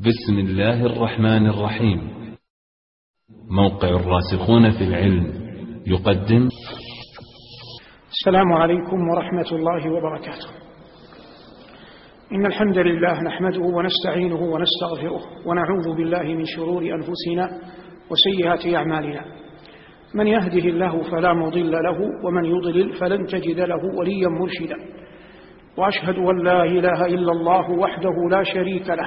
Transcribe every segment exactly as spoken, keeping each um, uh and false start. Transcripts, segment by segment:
بسم الله الرحمن الرحيم. موقع الراسخون في العلم يقدم. السلام عليكم ورحمة الله وبركاته. إن الحمد لله نحمده ونستعينه ونستغفره ونعوذ بالله من شرور أنفسنا وسيئات أعمالنا. من يهده الله فلا مضل له ومن يضلل فلن تجد له وليا مرشدا. وأشهد أن لا إله إلا الله وحده لا شريك له،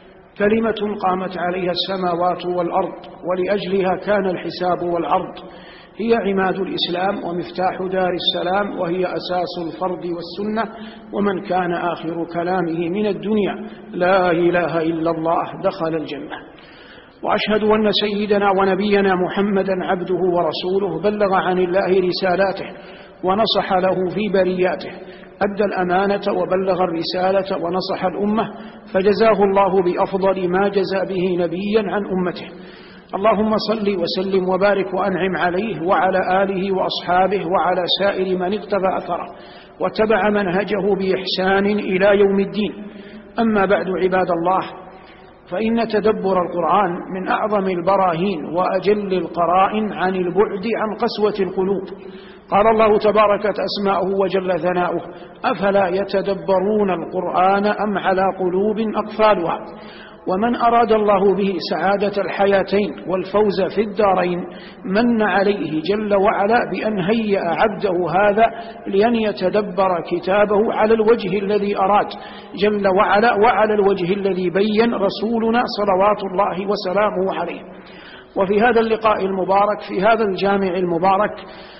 كلمة قامت عليها السماوات والأرض ولأجلها كان الحساب والعرض. هي عماد الإسلام ومفتاح دار السلام، وهي أساس الفرد والسنة. ومن كان آخر كلامه من الدنيا لا إله إلا الله دخل الجنة. وأشهد أن سيدنا ونبينا محمدا عبده ورسوله، بلغ عن الله رسالاته ونصح له في برياته، أدى الأمانة وبلغ الرسالة ونصح الأمة، فجزاه الله بأفضل ما جزى به نبيا عن أمته. اللهم صل وسلم وبارك وأنعم عليه وعلى آله وأصحابه وعلى سائر من اقتفى أثره واتبع منهجه بإحسان إلى يوم الدين. أما بعد، عباد الله، فإن تدبر القرآن من أعظم البراهين وأجل القرائن عن البعد عن قسوة القلوب. قال الله تبارك أسماؤه وجل ثناؤه: أفلا يتدبرون القرآن أم على قلوب أقفالها. ومن أراد الله به سعادة الحياتين والفوز في الدارين من عليه جل وعلا بأن هيأ عبده هذا لأن يتدبر كتابه على الوجه الذي أراد جل وعلا وعلى الوجه الذي بين رسولنا صلوات الله وسلامه عليه. وفي هذا اللقاء المبارك في هذا الجامع المبارك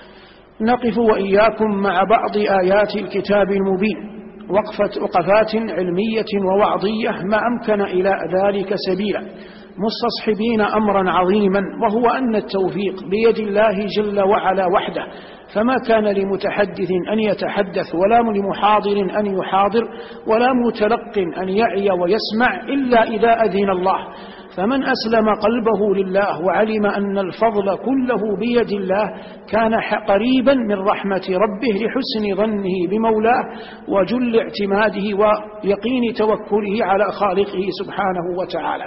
نقف وإياكم مع بعض آيات الكتاب المبين، وقفة وقفات علمية ووعظية ما أمكن إلى ذلك سبيلا، مستصحبين أمرا عظيما، وهو أن التوفيق بيد الله جل وعلا وحده، فما كان لمتحدث أن يتحدث ولا لمحاضر أن يحاضر ولا متلق أن يعي ويسمع إلا إذا أذن الله. فمن أسلم قلبه لله وعلم أن الفضل كله بيد الله كان قريبا من رحمة ربه لحسن ظنه بمولاه وجل اعتماده ويقين توكله على خالقه سبحانه وتعالى.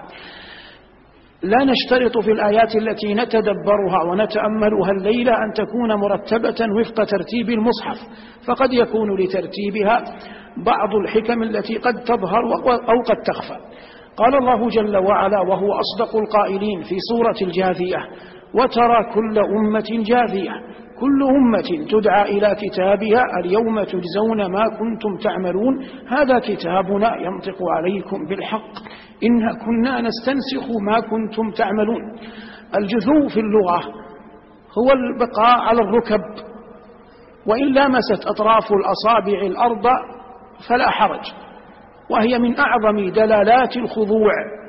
لا نشترط في الآيات التي نتدبرها ونتأملها الليلة أن تكون مرتبة وفق ترتيب المصحف، فقد يكون لترتيبها بعض الحكم التي قد تظهر أو قد تخفى. قال الله جل وعلا وهو أصدق القائلين في سورة الجاثية: وترى كل أمة جاثية، كل أمة تدعى إلى كتابها اليوم تجزون ما كنتم تعملون، هذا كتابنا ينطق عليكم بالحق إنا كنا نستنسخ ما كنتم تعملون. الجثو في اللغة هو البقاء على الركب، وإن لامست أطراف الأصابع الأرض فلا حرج، وهي من أعظم دلالات الخضوع.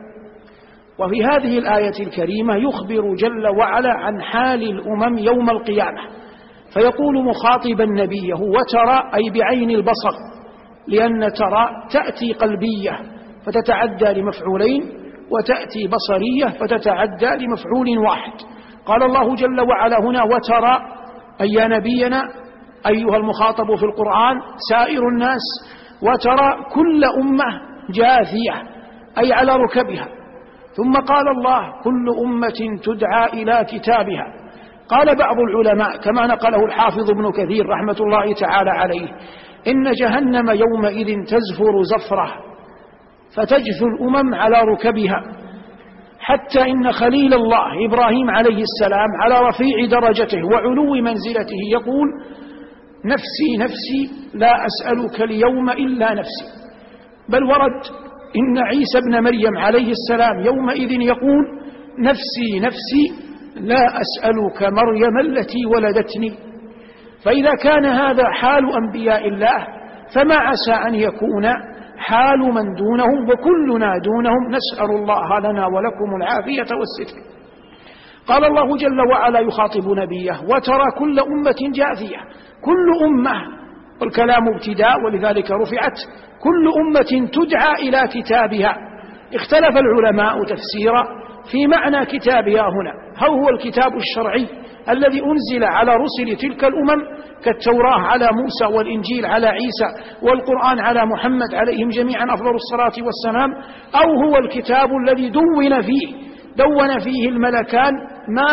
وفي هذه الآية الكريمة يخبر جل وعلا عن حال الأمم يوم القيامة، فيقول مخاطبا نبيه: وترى، أي بعين البصر، لأن ترى تأتي قلبية فتتعدى لمفعولين، وتأتي بصرية فتتعدى لمفعول واحد. قال الله جل وعلا هنا: وترى، أي يا نبينا أيها المخاطب في القرآن سائر الناس، وترى كل أمة جاثية، أي على ركبها. ثم قال الله: كل أمة تدعى إلى كتابها. قال بعض العلماء كما نقله الحافظ ابن كثير رحمة الله تعالى عليه: إن جهنم يومئذ تزفر زفرة فتجثو الأمم على ركبها، حتى إن خليل الله إبراهيم عليه السلام على رفيع درجته وعلو منزلته يقول: نفسي نفسي لا أسألك اليوم إلا نفسي. بل ورد إن عيسى ابن مريم عليه السلام يومئذ يقول: نفسي نفسي لا أسألك مريم التي ولدتني. فإذا كان هذا حال أنبياء الله فما عسى أن يكون حال من دونهم، وكلنا دونهم، نسأل الله لنا ولكم العافية والستر. قال الله جل وعلا يخاطب نبيه: وترى كل أمة جاثية، كل أمة، والكلام ابتداء ولذلك رفعت، كل أمة تدعى إلى كتابها. اختلف العلماء تفسيرا في معنى كتابها هنا، هل هو الكتاب الشرعي الذي أنزل على رسل تلك الأمم كالتوراة على موسى والإنجيل على عيسى والقرآن على محمد عليهم جميعا أفضل الصلاة والسلام، أو هو الكتاب الذي دون فيه دون فيه الملكان ما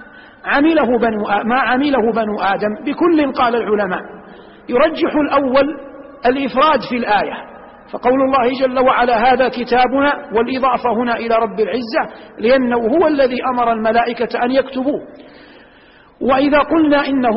عمله بنو ما عمله بنو آدم. بكل قال العلماء يرجح الأول الإفراد في الآية، فقول الله جل وعلا هذا كتابنا والإضافة هنا إلى رب العزة لأنه هو الذي أمر الملائكة أن يكتبوه. وإذا قلنا إنه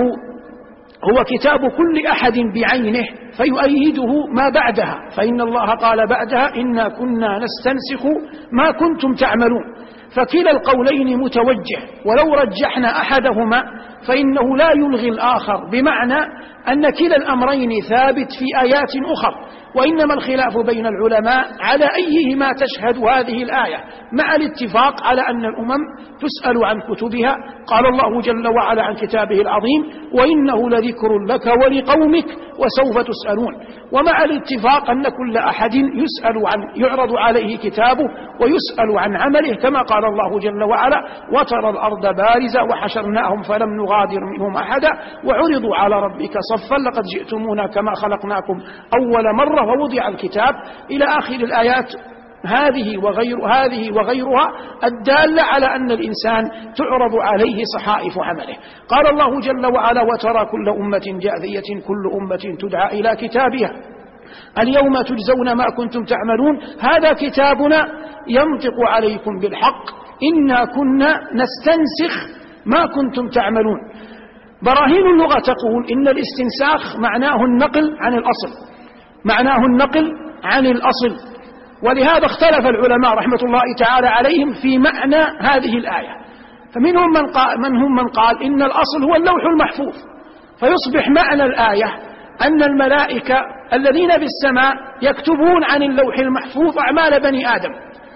هو كتاب كل أحد بعينه فيؤيده ما بعدها، فإن الله قال بعدها إنا كنا نستنسخ ما كنتم تعملون، فكلا القولين متوجه، ولو رجحنا أحدهما فإنه لا يلغي الآخر، بمعنى أن كلا الأمرين ثابت في آيات أخرى، وإنما الخلاف بين العلماء على أيهما تشهد هذه الآية، مع الاتفاق على أن الأمم تسأل عن كتبها. قال الله جل وعلا عن كتابه العظيم وإنه لذكر لك ولقومك وسوف تسألون، ومع الاتفاق أن كل أحد يسأل عن يعرض عليه كتابه ويسأل عن عمله، كما قال الله جل وعلا وترى الأرض بارزة وحشرناهم فلم نغادر منهم أحدا وعرضوا على ربك صفا لقد جئتمونا كما خلقناكم أول مرة ووضع الكتاب إلى آخر الآيات هذه وغير هذه وغيرها الدالة على أن الإنسان تعرض عليه صحائف عمله. قال الله جل وعلا وترى كل أمة جاثية كل أمة تدعى إلى كتابها اليوم تجزون ما كنتم تعملون هذا كتابنا ينطق عليكم بالحق إنا كنا نستنسخ ما كنتم تعملون. براهين اللغة تقول إن الاستنساخ معناه النقل عن الأصل معناه النقل عن الأصل ولهذا اختلف العلماء رحمة الله تعالى عليهم في معنى هذه الآية، فمنهم من قال, من هم من قال إن الأصل هو اللوح المحفوظ، فيصبح معنى الآية أن الملائكة الذين بالسماء يكتبون عن اللوح المحفوظ أعمال بني آدم،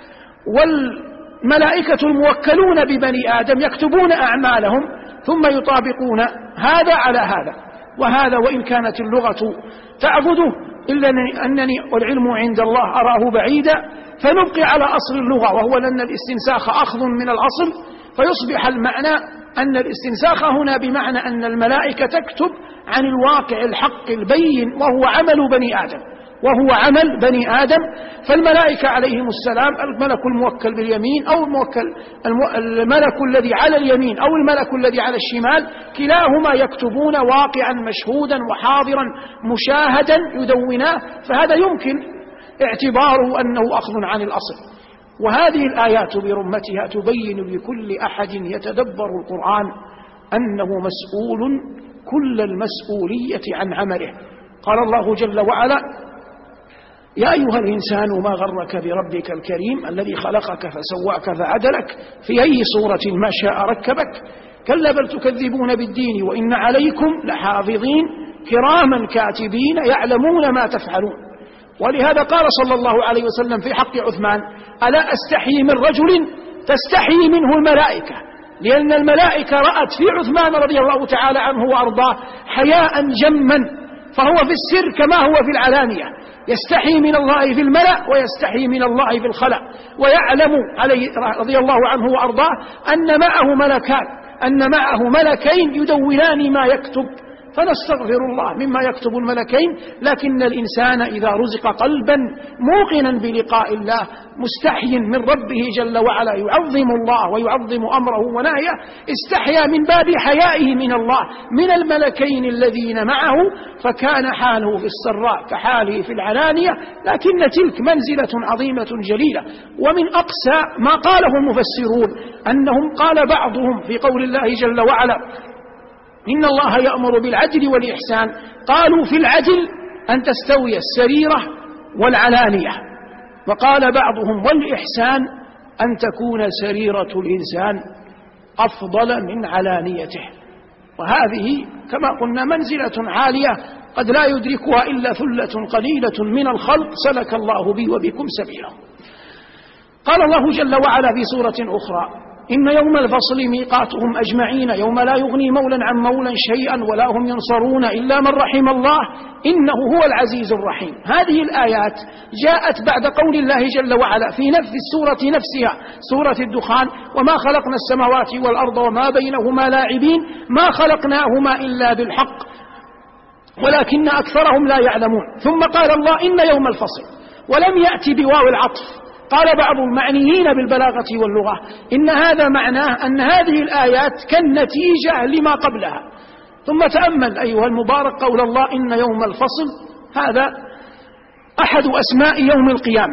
والملائكة الموكلون ببني آدم يكتبون أعمالهم ثم يطابقون هذا على هذا. وهذا وإن كانت اللغة تعبده إلا أنني والعلم عند الله أراه بعيدا، فنبقي على أصل اللغة وهو أن الاستنساخ أخذ من الأصل، فيصبح المعنى أن الاستنساخ هنا بمعنى أن الملائكة تكتب عن الواقع الحق البين وهو عمل بني آدم وهو عمل بني آدم. فالملائكة عليهم السلام الملك الموكل باليمين أو الموكل الملك الذي على اليمين أو الملك الذي على الشمال كلاهما يكتبون واقعا مشهودا وحاضرا مشاهدا يدوناه، فهذا يمكن اعتباره أنه أخذ عن الأصل. وهذه الآيات برمتها تبين لكل أحد يتدبر القرآن أنه مسؤول كل المسؤولية عن عمله. قال الله جل وعلا يا أيها الإنسان ما غرك بربك الكريم الذي خلقك فسواك فعدلك في أي صورة ما شاء ركبك كلا بل تكذبون بالدين وإن عليكم لحافظين كراما كاتبين يعلمون ما تفعلون. ولهذا قال صلى الله عليه وسلم في حق عثمان ألا أستحيي من رجل تستحيي منه الملائكة، لأن الملائكة رأت في عثمان رضي الله تعالى عنه وأرضاه حياء جما، فهو في السر كما هو في العلانية، يستحي من الله في الملأ ويستحي من الله في الخلأ، ويعلم عليه رضي الله عنه وأرضاه أن معه ملكان أن معه ملكين يدونان ما يكتب، فنستغفر الله مما يكتب الملكين. لكن الإنسان إذا رزق قلبا موقنا بلقاء الله مستحي من ربه جل وعلا يعظم الله ويعظم أمره ونهيه استحيا من باب حيائه من الله من الملكين الذين معه، فكان حاله في السراء كحاله في العلانية، لكن تلك منزلة عظيمة جليلة. ومن أقسى ما قاله المفسرون أنهم قال بعضهم في قول الله جل وعلا إن الله يأمر بالعدل والإحسان، قالوا في العدل أن تستوي السريرة والعلانية، وقال بعضهم والإحسان أن تكون سريرة الإنسان أفضل من علانيته. وهذه كما قلنا منزلة عالية قد لا يدركها إلا ثلة قليلة من الخلق سلك الله بي وبكم سبيله. قال الله جل وعلا في سورة أخرى إن يوم الفصل ميقاتهم أجمعين يوم لا يغني مولا عن مولا شيئا ولا هم ينصرون إلا من رحم الله إنه هو العزيز الرحيم. هذه الآيات جاءت بعد قول الله جل وعلا في نفس السورة نفسها، سورة الدخان: وما خلقنا السماوات والأرض وما بينهما لاعبين ما خلقناهما إلا بالحق ولكن أكثرهم لا يعلمون. ثم قال الله: إن يوم الفصل، ولم يأتي بواو العطف. قال بعض المعنيين بالبلاغة واللغة إن هذا معناه أن هذه الآيات كالنتيجة لما قبلها. ثم تأمل أيها المبارك قول الله: إن يوم الفصل، هذا أحد أسماء يوم القيامة،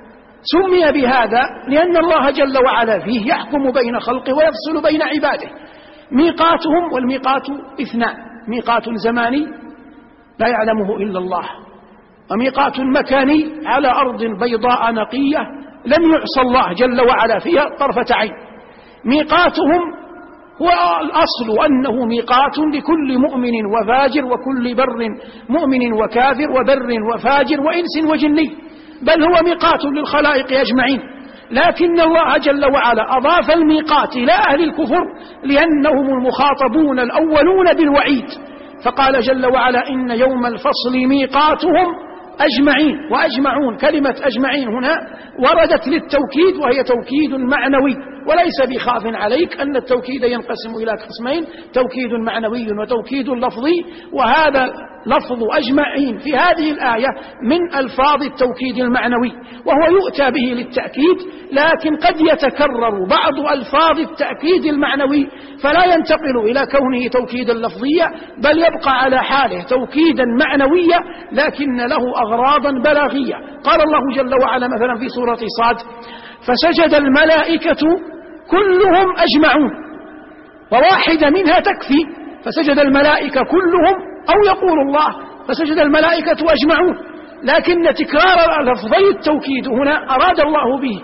سمي بهذا لأن الله جل وعلا فيه يحكم بين خلقه ويفصل بين عباده. ميقاتهم، والميقات اثنان: ميقات زماني لا يعلمه إلا الله، وميقات مكاني على أرض بيضاء نقية لم يعصى الله جل وعلا فيها طرفة عين. ميقاتهم هو الأصل أنه ميقات لكل مؤمن وفاجر، وكل بر مؤمن وكافر، وبر وفاجر، وإنس وجني، بل هو ميقات للخلائق أجمعين. لكن الله جل وعلا أضاف الميقات إلى أهل الكفر لأنهم المخاطبون الأولون بالوعيد، فقال جل وعلا: إن يوم الفصل ميقاتهم أجمعين. وأجمعون، كلمة أجمعين هنا وردت للتوكيد، وهي توكيد معنوي، وليس بخاف عليك أن التوكيد ينقسم إلى قسمين: توكيد معنوي وتوكيد لفظي. وهذا لفظ أجمعين في هذه الآية من ألفاظ التوكيد المعنوي، وهو يؤتى به للتأكيد، لكن قد يتكرر بعض ألفاظ التأكيد المعنوي فلا ينتقل إلى كونه توكيدا لفظيا، بل يبقى على حاله توكيدا معنويا لكن له أغراضا بلاغية. قال الله جل وعلا مثلا في سورة صاد: فسجد الملائكة كلهم أجمعون، وواحدة منها تكفي، فسجد الملائكة كلهم، أو يقول الله فسجد الملائكة أجمعون، لكن تكرار لفظي التوكيد هنا أراد الله به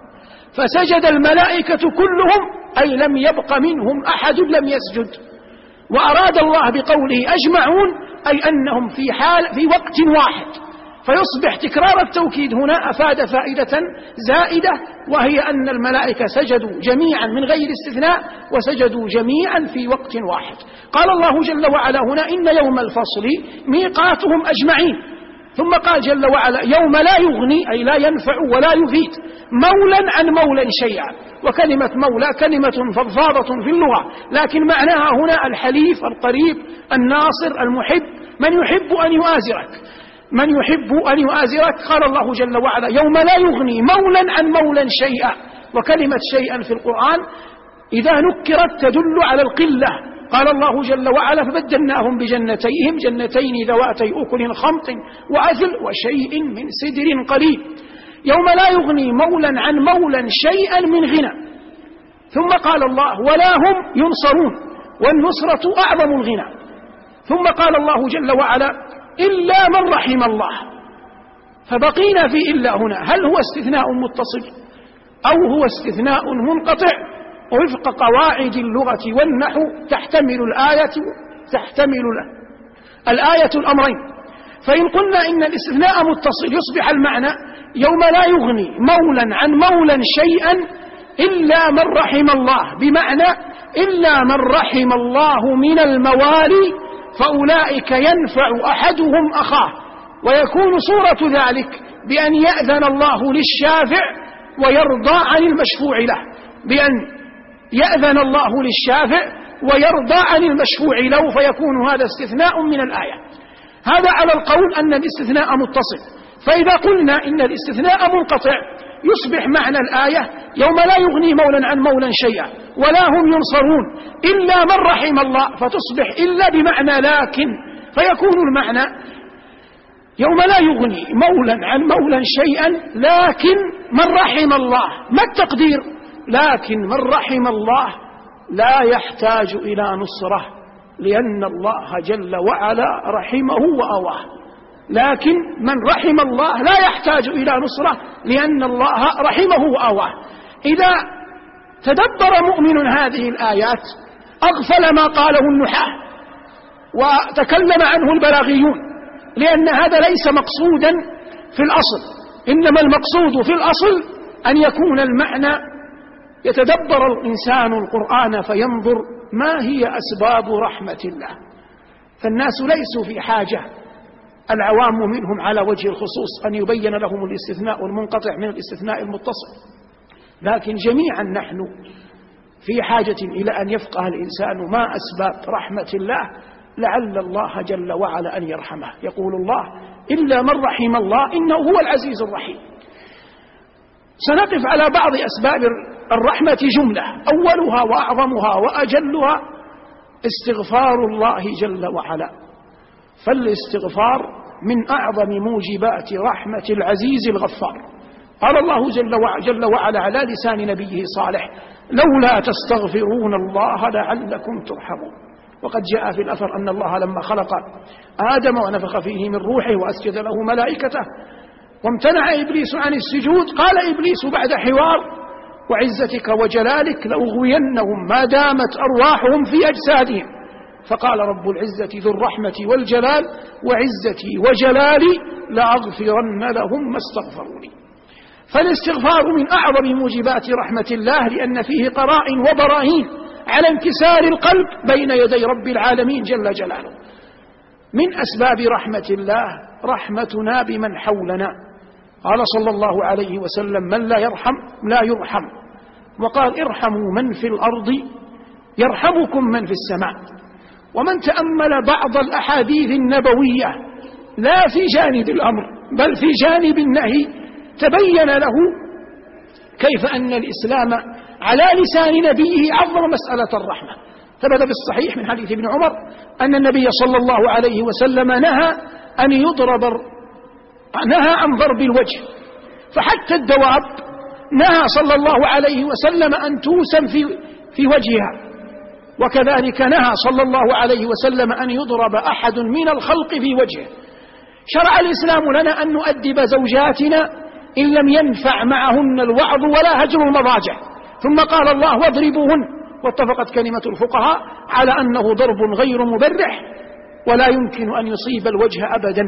فسجد الملائكة كلهم، أي لم يبق منهم أحد لم يسجد. وأراد الله بقوله أجمعون أي أنهم في حال في وقت واحد، فيصبح تكرار التوكيد هنا أفاد فائدة زائدة، وهي أن الملائكة سجدوا جميعا من غير استثناء، وسجدوا جميعا في وقت واحد. قال الله جل وعلا هنا: إن يوم الفصل ميقاتهم أجمعين. ثم قال جل وعلا: يوم لا يغني، أي لا ينفع ولا يفيد، مولا عن مولا شيئا. وكلمة مولى كلمة فضفاضة في اللغة، لكن معناها هنا الحليف، القريب، الناصر، المحب، من يحب أن يؤازرك، من يحب أن يؤازرك. قال الله جل وعلا: يوم لا يغني مولا عن مولا شيئا. وكلمة شيئا في القرآن إذا نكرت تدل على القلة. قال الله جل وعلا: فبدلناهم بجنتيهم جنتين ذواتي أكل خمط وعسل وشيء من سدر قليل. يوم لا يغني مولا عن مولا شيئا من غنى. ثم قال الله: ولا هم ينصرون، والنصرة أعظم الغنى. ثم قال الله جل وعلا: إلا من رحم الله. فبقينا في إلا هنا، هل هو استثناء متصل أو هو استثناء منقطع؟ وفق قواعد اللغة والنحو تحتمل الآية تحتمل الآية الأمرين. فإن قلنا إن الاستثناء متصل يصبح المعنى: يوم لا يغني مولا عن مولا شيئا إلا من رحم الله، بمعنى إلا من رحم الله من الموالي، فأولئك ينفع أحدهم أخاه. ويكون صورة ذلك بأن يأذن الله للشافع ويرضى عن المشفوع له، بأن يأذن الله للشافع ويرضى عن المشفوع له، فيكون هذا استثناء من الآية. هذا على القول أن الاستثناء متصل. فإذا قلنا إن الاستثناء منقطع يصبح معنى الآية: يوم لا يغني مولا عن مولا شيئا ولا هم ينصرون إلا من رحم الله، فتصبح إلا بمعنى لكن، فيكون المعنى: يوم لا يغني مولا عن مولا شيئا لكن من رحم الله. ما التقدير؟ لكن من رحم الله لا يحتاج إلى نصرة، لأن الله جل وعلا رحمه وأواه. لكن من رحم الله لا يحتاج إلى نصرة، لأن الله رحمه وأواه. إذا تدبر مؤمن هذه الآيات أغفل ما قاله النحاة وتكلم عنه البلاغيون، لأن هذا ليس مقصودا في الأصل، إنما المقصود في الأصل أن يكون المعنى يتدبر الإنسان القرآن فينظر ما هي أسباب رحمة الله. فالناس ليسوا في حاجة، العوام منهم على وجه الخصوص، أن يبين لهم الاستثناء المنقطع من الاستثناء المتصل، لكن جميعا نحن في حاجة إلى أن يفقه الإنسان ما أسباب رحمة الله لعل الله جل وعلا أن يرحمه. يقول الله: إلا من رحم الله إنه هو العزيز الرحيم. سنقف على بعض أسباب الرحمة جملة، أولها وأعظمها وأجلها استغفار الله جل وعلا. فالاستغفار من أعظم موجبات رحمة العزيز الغفار. قال الله جل وعلا على لسان نبيه صالح: لولا تستغفرون الله لعلكم ترحمون. وقد جاء في الأثر أن الله لما خلق آدم ونفخ فيه من روحه وأسجد له ملائكته وامتنع إبليس عن السجود، قال إبليس بعد حوار: وعزتك وجلالك لأغوينهم ما دامت أرواحهم في أجسادهم. فقال رب العزة ذو الرحمة والجلال: وعزتي وجلالي لأغفرن لهم ما استغفروني. فالاستغفار من أعظم موجبات رحمة الله، لأن فيه قرائن وبراهين على انكسار القلب بين يدي رب العالمين جل جلاله. من أسباب رحمة الله رحمتنا بمن حولنا. قال صلى الله عليه وسلم: من لا يرحم لا يرحم. وقال: ارحموا من في الأرض يرحمكم من في السماء. ومن تأمل بعض الأحاديث النبوية لا في جانب الأمر بل في جانب النهي تبين له كيف أن الإسلام على لسان نبيه عظم مسألة الرحمة. ثبت في الصحيح من حديث ابن عمر أن النبي صلى الله عليه وسلم نهى أن يضرب نهى عن ضرب الوجه، فحتى الدواب نهى صلى الله عليه وسلم أن توسم في في وجهها، وكذلك نهى صلى الله عليه وسلم أن يضرب أحد من الخلق في وجهه. شرع الإسلام لنا أن نؤدب زوجاتنا إن لم ينفع معهن الوعظ ولا هجر المضاجع، ثم قال الله: واضربوهن. واتفقت كلمة الفقهاء على أنه ضرب غير مبرح ولا يمكن أن يصيب الوجه أبدا.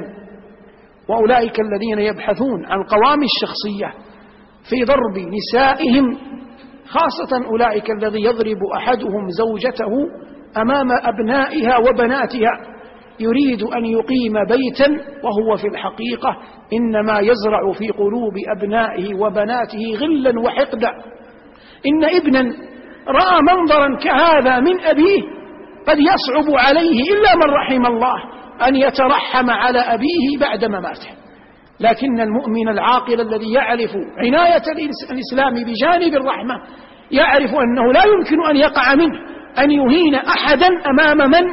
وأولئك الذين يبحثون عن قوام الشخصية في ضرب نسائهم، خاصة أولئك الذي يضرب أحدهم زوجته أمام أبنائها وبناتها يريد أن يقيم بيتا، وهو في الحقيقة إنما يزرع في قلوب أبنائه وبناته غلا وحقدا. إن ابنا رأى منظرا كهذا من أبيه قد يصعب عليه إلا من رحم الله أن يترحم على أبيه بعد مماته. لكن المؤمن العاقل الذي يعرف عناية الإسلام بجانب الرحمة يعرف أنه لا يمكن أن يقع منه أن يهين أحدا أمام من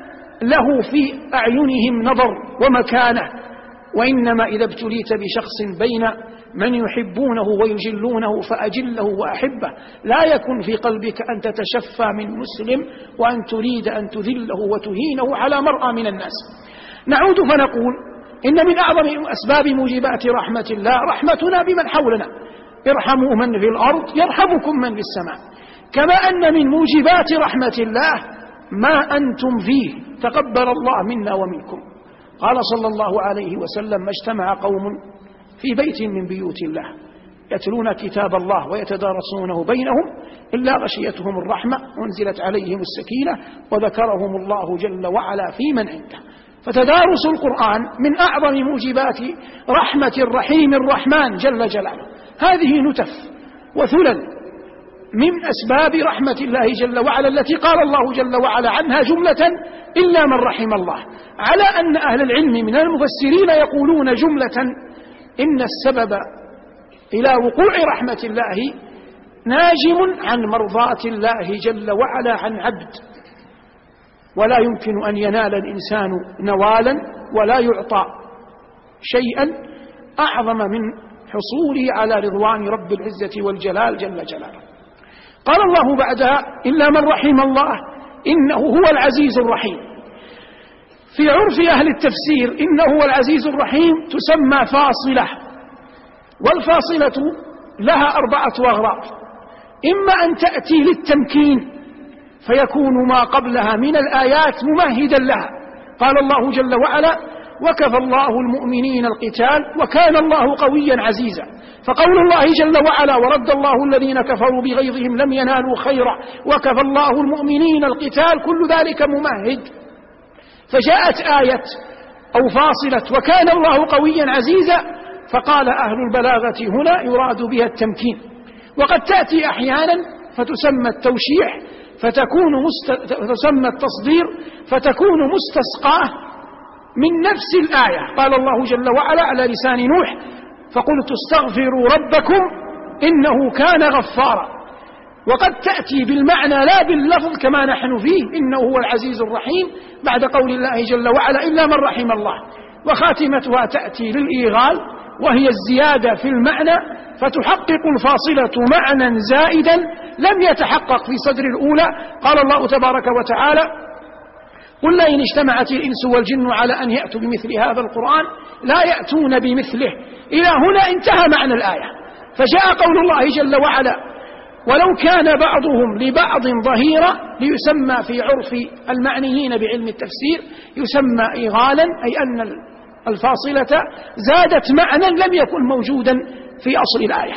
له في أعينهم نظر ومكانة، وإنما إذا ابتليت بشخص بين من يحبونه ويجلونه فأجله وأحبه، لا يكن في قلبك أن تتشفى من مسلم وأن تريد أن تذله وتهينه على مرأى من الناس. نعود فنقول: إن من أعظم أسباب موجبات رحمة الله رحمتنا بمن حولنا. ارحموا من في الأرض يرحمكم من في السماء. كما أن من موجبات رحمة الله ما أنتم فيه، تقبل الله منا ومنكم. قال صلى الله عليه وسلم: ما اجتمع قوم في بيت من بيوت الله يتلون كتاب الله ويتدارسونه بينهم إلا غشيتهم الرحمة وانزلت عليهم السكينة وذكرهم الله جل وعلا في من عنده. فتدارس القرآن من أعظم موجبات رحمة الرحيم الرحمن جل جلاله. هذه نتف وثلل من أسباب رحمة الله جل وعلا التي قال الله جل وعلا عنها جملة: إلا من رحم الله. على أن أهل العلم من المفسرين يقولون جملة إن السبب إلى وقوع رحمة الله ناجم عن مرضاة الله جل وعلا عن عبد، ولا يمكن أن ينال الإنسان نوالا ولا يعطى شيئا أعظم من حصوله على رضوان رب العزة والجلال جل جلاله. قال الله بعدها: إلا من رحم الله إنه هو العزيز الرحيم. في عرف أهل التفسير إنه هو العزيز الرحيم تسمى فاصلة، والفاصلة لها أربعة أغراض: إما أن تأتي للتمكين فيكون ما قبلها من الآيات ممهدا لها. قال الله جل وعلا: وكفى الله المؤمنين القتال وكان الله قويا عزيزا. فقول الله جل وعلا ورد الله الذين كفروا بغيظهم لم ينالوا خيرا وكفى الله المؤمنين القتال كل ذلك ممهد. فجاءت آية أو فاصلة وكان الله قويا عزيزا، فقال أهل البلاغة هنا يراد بها التمكين، وقد تأتي أحيانا فتسمى التوشيح فتكون مست... تسمى التصدير فتكون مستسقاه من نفس الآية. قال الله جل وعلا على لسان نوح فقلت استغفروا ربكم إنه كان غفارا، وقد تأتي بالمعنى لا باللفظ كما نحن فيه إنه هو العزيز الرحيم بعد قول الله جل وعلا إلا من رحم الله، وخاتمتها تأتي للإيغال وهي الزيادة في المعنى فتحقق الفاصلة معنى زائدا لم يتحقق في صدر الأولى. قال الله تبارك وتعالى قل لئن اجتمعت الإنس والجن على أن يأتوا بمثل هذا القرآن لا يأتون بمثله. إلى هنا انتهى معنى الآية، فجاء قول الله جل وعلا ولو كان بعضهم لبعض ظهيرا ليسمى في عرف المعنيين بعلم التفسير يسمى إيغالا، أي أن الفاصلة زادت معنى لم يكن موجودا في أصل الآية.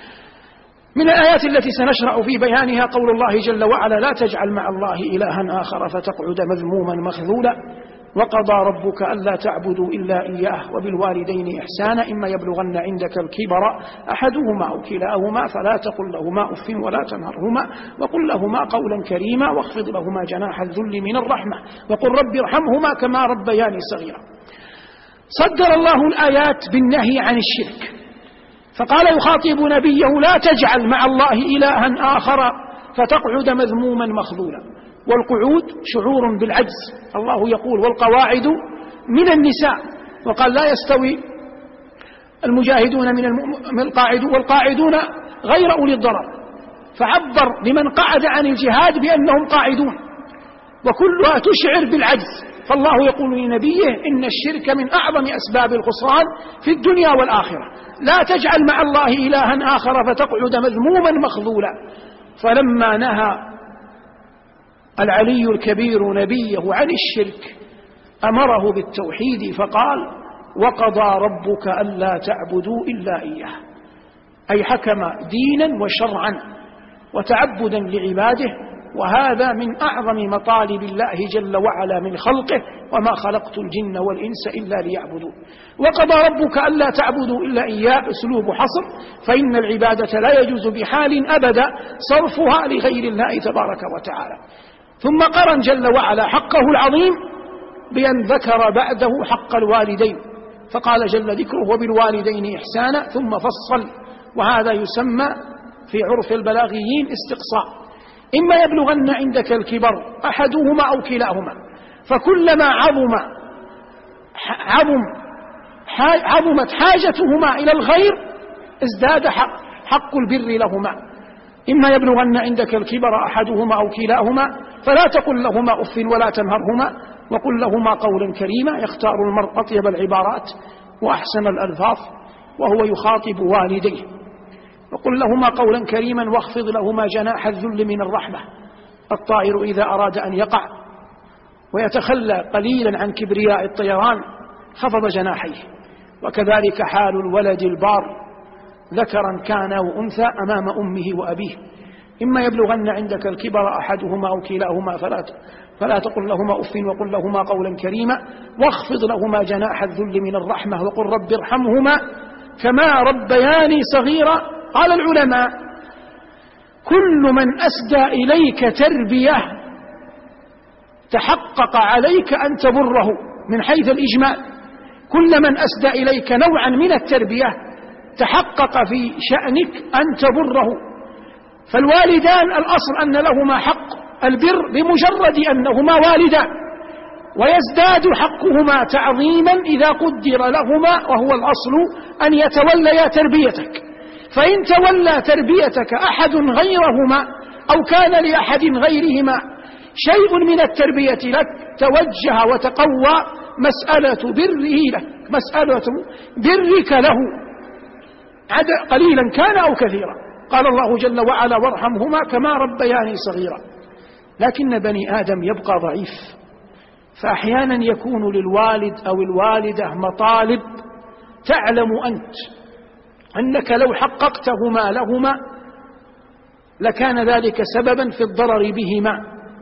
من الآيات التي سنشرع في بيانها قول الله جل وعلا لا تجعل مع الله إلها آخر فتقعد مذموما مخذولا وقضى ربك ألا تعبدوا إلا إياه وبالوالدين إحسانا إما يبلغن عندك الكبر أحدهما أو كلاهما فلا تقل لهما أف ولا تنهرهما وقل لهما قولا كريما واخفض لهما جناح الذل من الرحمة وقل رب ارحمهما كما ربياني صغيرا. صدر الله الآيات بالنهي عن الشرك، فقال يخاطب نبيه لا تجعل مع الله إلها آخر فتقعد مذموما مخذولا. والقعود شعور بالعجز، الله يقول والقواعد من النساء، وقال لا يستوي المجاهدون من القاعد والقاعدون غير أولي الضرر، فعبر لمن قعد عن الجهاد بأنهم قاعدون، وكلها تشعر بالعجز. فالله يقول لنبيه إن الشرك من أعظم أسباب الخسران في الدنيا والآخرة، لا تجعل مع الله إلها آخر فتقعد مذموما مخذولا. فلما نهى العلي الكبير نبيه عن الشرك أمره بالتوحيد فقال وقضى ربك ألا تعبدوا إلا إياه، أي حكم دينا وشرعا وتعبدا لعباده، وهذا من أعظم مطالب الله جل وعلا من خلقه وما خلقت الجن والإنس إلا ليعبدون. وقضى ربك ألا تعبدوا إلا إياه أسلوب حصر، فإن العبادة لا يجوز بحال أبدا صرفها لغير الله تبارك وتعالى. ثم قرن جل وعلا حقه العظيم بأن ذكر بعده حق الوالدين، فقال جل ذكره وبالوالدين إحسانا ثم فصل، وهذا يسمى في عرف البلاغيين استقصاء. إما يبلغن عندك الكبر أحدهما أو كلاهما، فكلما عظم عظم عظمت حاجتهما إلى الخير ازداد حق البر لهما. إما يبلغن عندك الكبر أحدهما أو كلاهما فلا تقل لهما أف ولا تنهرهما وقل لهما قولا كريما. يختار المرء أطيب العبارات وأحسن الألفاظ وهو يخاطب والديه. وقل لهما قولا كريما واخفض لهما جناح الذل من الرحمة. الطائر إذا أراد أن يقع ويتخلى قليلا عن كبرياء الطيران خفض جناحيه، وكذلك حال الولد البار ذكرا كان أو أنثى أمام أمه وأبيه. إما يبلغن عندك الكبر أحدهما أو كلاهما فلا فلا تقل لهما أف وقل لهما قولا كريما واخفض لهما جناح الذل من الرحمة وقل رب ارحمهما كما ربياني صغيرا. قال العلماء كل من أسدى إليك تربية تحقق عليك أن تبره من حيث الإجمال. كل من أسدى إليك نوعا من التربية تحقق في شأنك أن تبره. فالوالدان الأصل أن لهما حق البر بمجرد أنهما والدان، ويزداد حقهما تعظيما إذا قدر لهما، وهو الأصل أن يتوليا تربيتك. فإن تولى تربيتك أحد غيرهما أو كان لأحد غيرهما شيء من التربية لك توجه وتقوى مسألة بره لك، مسألة برك له قليلا كان أو كثيرا. قال الله جل وعلا وارحمهما كما ربياني صغيرا. لكن بني آدم يبقى ضعيف فأحيانا يكون للوالد أو الوالدة مطالب تعلم أنت أنك لو حققتهما لهما لكان ذلك سببا في الضرر بهما،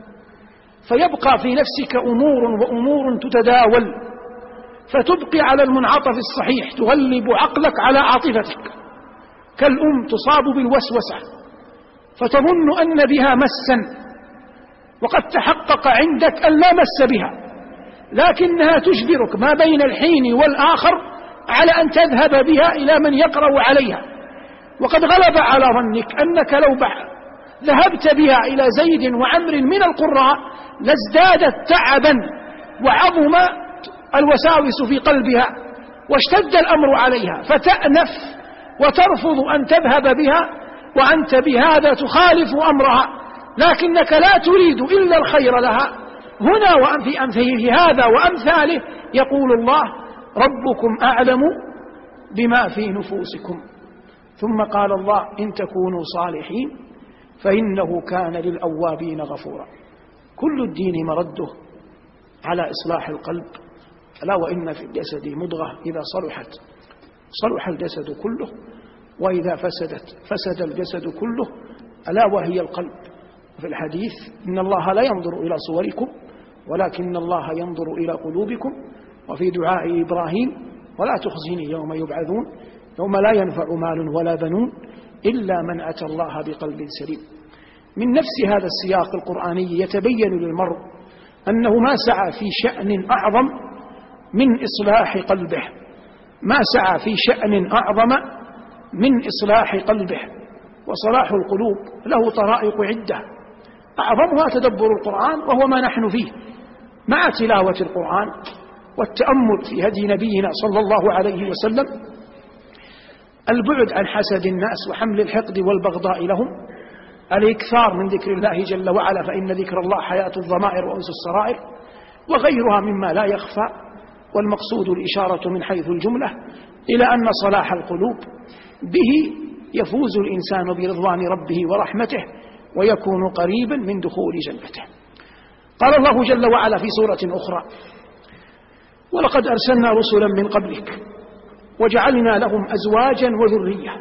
فيبقى في نفسك أمور وأمور تتداول، فتبقي على المنعطف الصحيح تغلب عقلك على عاطفتك، كالأم تصاب بالوسوسة فتظن أن بها مسا، وقد تحقق عندك أن لا مس بها، لكنها تجبرك ما بين الحين والآخر على أن تذهب بها إلى من يقرأ عليها، وقد غلب على ظنك أنك لو ذهبت بها إلى زيد وعمر من القراء لازدادت تعبا وعظم الوساوس في قلبها واشتد الأمر عليها، فتأنف وترفض أن تذهب بها، وأنت بهذا تخالف أمرها، لكنك لا تريد إلا الخير لها. هنا وفي أمثال هذا وأمثاله يقول الله: ربكم أعلم بما في نفوسكم. ثم قال الله: إن تكونوا صالحين فإنه كان للأوابين غفورا. كل الدين مرده على إصلاح القلب، ألا وإن في الجسد مضغة إذا صلحت صلح الجسد كله، وإذا فسدت فسد الجسد كله، ألا وهي القلب. في الحديث: إن الله لا ينظر إلى صوركم ولكن الله ينظر إلى قلوبكم. وفي دعاء إبراهيم: ولا تخزني يوم يبعثون يوم لا ينفع مال ولا بنون إلا من أتى الله بقلب سليم. من نفس هذا السياق القرآني يتبين للمرء أنه ما سعى في شأن أعظم من إصلاح قلبه، ما سعى في شأن أعظم من إصلاح قلبه. وصلاح القلوب له طرائق عدة، أعظمها تدبر القرآن، وهو ما نحن فيه مع تلاوة القرآن والتأمل في هدي نبينا صلى الله عليه وسلم، البعد عن حسد الناس وحمل الحقد والبغضاء لهم، الإكثار من ذكر الله جل وعلا، فإن ذكر الله حياة الضمائر وأنس السرائر، وغيرها مما لا يخفى. والمقصود الإشارة من حيث الجملة إلى أن صلاح القلوب به يفوز الإنسان برضوان ربه ورحمته، ويكون قريبا من دخول جنته. قال الله جل وعلا في سورة أخرى: ولقد أرسلنا رسلا من قبلك وجعلنا لهم أزواجا وذرية.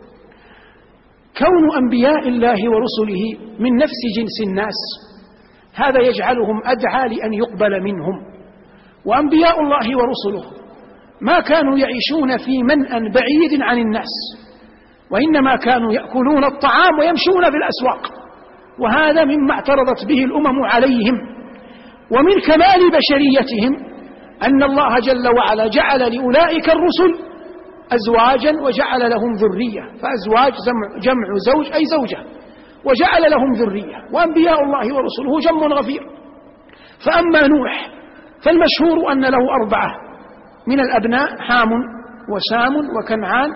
كون أنبياء الله ورسله من نفس جنس الناس هذا يجعلهم أدعى لأن يقبل منهم. وأنبياء الله ورسله ما كانوا يعيشون في منأى بعيد عن الناس، وإنما كانوا يأكلون الطعام ويمشون في الأسواق، وهذا مما اعترضت به الأمم عليهم. ومن كمال بشريتهم أن الله جل وعلا جعل لأولئك الرسل أزواجا وجعل لهم ذرية، فأزواج جمع زوج أي زوجة، وجعل لهم ذرية. وأنبياء الله ورسله جم غفير. فأما نوح فالمشهور أن له أربعة من الأبناء: حام وسام وكنعان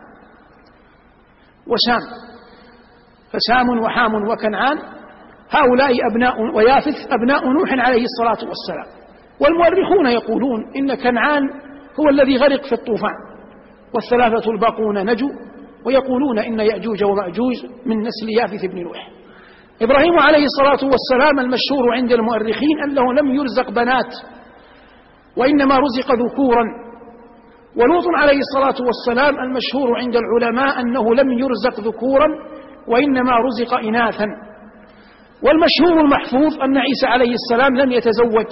وسام، فسام وحام وكنعان هؤلاء أبناء، ويافث أبناء نوح عليه الصلاة والسلام. والمؤرخون يقولون إن كنعان هو الذي غرق في الطوفان، والثلاثة الباقون نجوا، ويقولون إن يأجوج ومأجوج من نسل يافث بن نوح. إبراهيم عليه الصلاة والسلام المشهور عند المؤرخين أنه لم يرزق بنات وإنما رزق ذكورا. ولوط عليه الصلاة والسلام المشهور عند العلماء أنه لم يرزق ذكورا وإنما رزق إناثا. والمشهور المحفوظ أن عيسى عليه السلام لم يتزوج،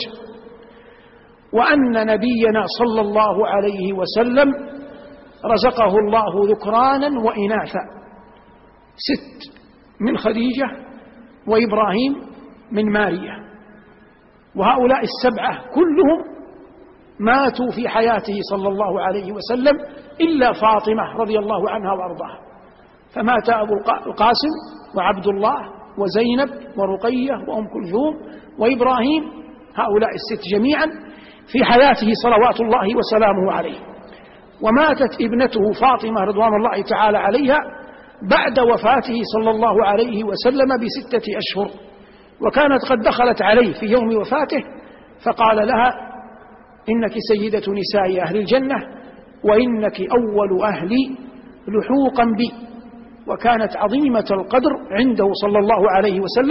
وأن نبينا صلى الله عليه وسلم رزقه الله ذكرانا وإناثا: ست من خديجة، وإبراهيم من ماريا. وهؤلاء السبعة كلهم ماتوا في حياته صلى الله عليه وسلم إلا فاطمة رضي الله عنها وأرضاها، فمات أبو القاسم وعبد الله وزينب ورقية وأم كلثوم وإبراهيم، هؤلاء الست جميعا في حياته صلوات الله وسلامه عليه. وماتت ابنته فاطمة رضوان الله تعالى عليها بعد وفاته صلى الله عليه وسلم بستة أشهر، وكانت قد دخلت عليه في يوم وفاته فقال لها: إنك سيدة نساء أهل الجنة، وإنك أول أهلي لحوقا بي. وكانت عظيمة القدر عنده صلى الله عليه وسلم،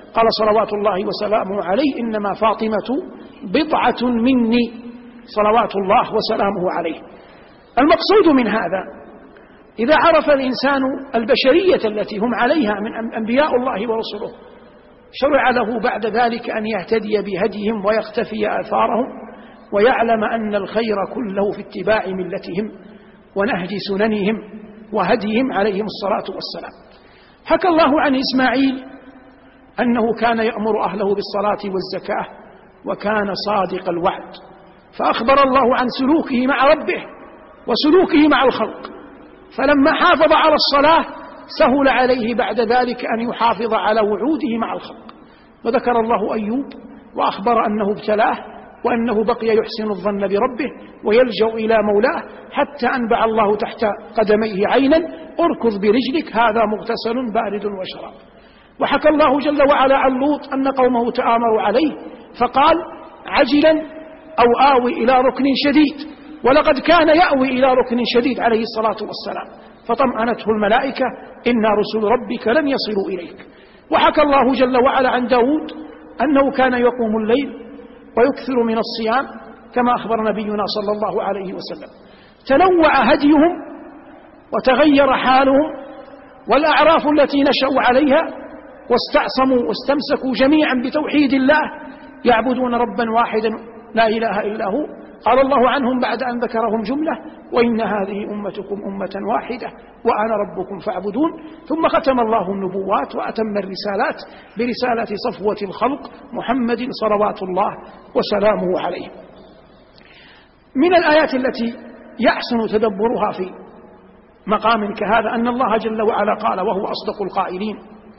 قال صلوات الله وسلامه عليه: إنما فاطمة بضعة مني، صلوات الله وسلامه عليه. المقصود من هذا إذا عرف الإنسان البشرية التي هم عليها من أنبياء الله ورسله، شرع له بعد ذلك أن يهتدي بهديهم ويختفي آثارهم، ويعلم أن الخير كله في اتباع ملتهم ونهج سننهم وهديهم عليهم الصلاة والسلام. حكى الله عن إسماعيل أنه كان يأمر أهله بالصلاة والزكاة وكان صادق الوعد، فأخبر الله عن سلوكه مع ربه وسلوكه مع الخلق، فلما حافظ على الصلاة سهل عليه بعد ذلك أن يحافظ على وعوده مع الخلق. وذكر الله أيوب وأخبر أنه ابتلاه وأنه بقي يحسن الظن بربه ويلجأ إلى مولاه، حتى أنبع الله تحت قدميه عينا: اركض برجلك هذا مغتسل بارد وشراب. وحكى الله جل وعلا عن لوط أن قومه تآمروا عليه فقال: عجلا أو آوي إلى ركن شديد، ولقد كان يأوي إلى ركن شديد عليه الصلاة والسلام، فطمأنته الملائكة: إنا رسل ربك لن يصلوا إليك. وحكى الله جل وعلا عن داود أنه كان يقوم الليل ويكثر من الصيام كما أخبر نبينا صلى الله عليه وسلم. تنوع هديهم وتغير حالهم، والأعراف التي نشأوا عليها واستعصموا واستمسكوا جميعا بتوحيد الله، يعبدون ربا واحدا لا إله إلا هو. قال الله عنهم بعد أن ذكرهم جملة: وإن هذه أمتكم أمة واحدة وأنا ربكم فاعبدون. ثم ختم الله النبوات وأتم الرسالات برسالة صفوة الخلق محمد صلوات الله وسلامه عليه. من الآيات التي يحسن تدبرها في مقام كهذا أن الله جل وعلا قال وهو أصدق القائلين: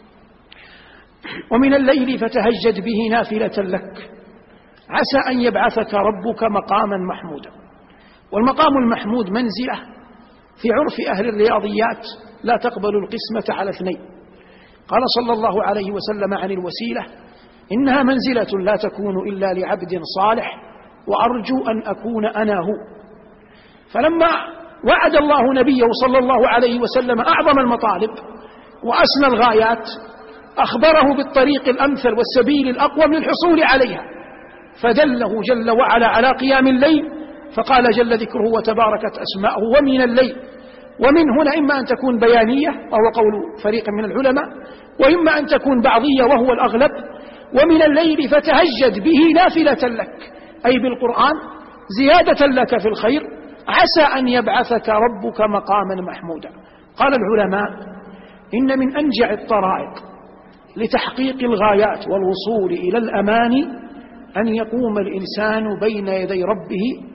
ومن الليل فتهجد به نافلة لك عسى أن يبعثك ربك مقاما محمودا. والمقام المحمود منزلة في عرف أهل الرياضيات لا تقبل القسمة على اثنين. قال صلى الله عليه وسلم عن الوسيلة: إنها منزلة لا تكون إلا لعبد صالح وأرجو أن أكون أنا هو. فلما وعد الله نبيه صلى الله عليه وسلم أعظم المطالب وأسمى الغايات أخبره بالطريق الأمثل والسبيل الأقوم للحصول عليها، فدله جل وعلا على قيام الليل، فقال جل ذكره وتباركت أسماؤه: ومن الليل. ومن هنا إما أن تكون بيانية وهو قول فريق من العلماء، وإما أن تكون بعضية وهو الأغلب. ومن الليل فتهجد به نافلة لك، أي بالقرآن زيادة لك في الخير، عسى أن يبعثك ربك مقاما محمودا. قال العلماء: إن من أنجع الطرائق لتحقيق الغايات والوصول إلى الأماني أن يقوم الإنسان بين يدي ربه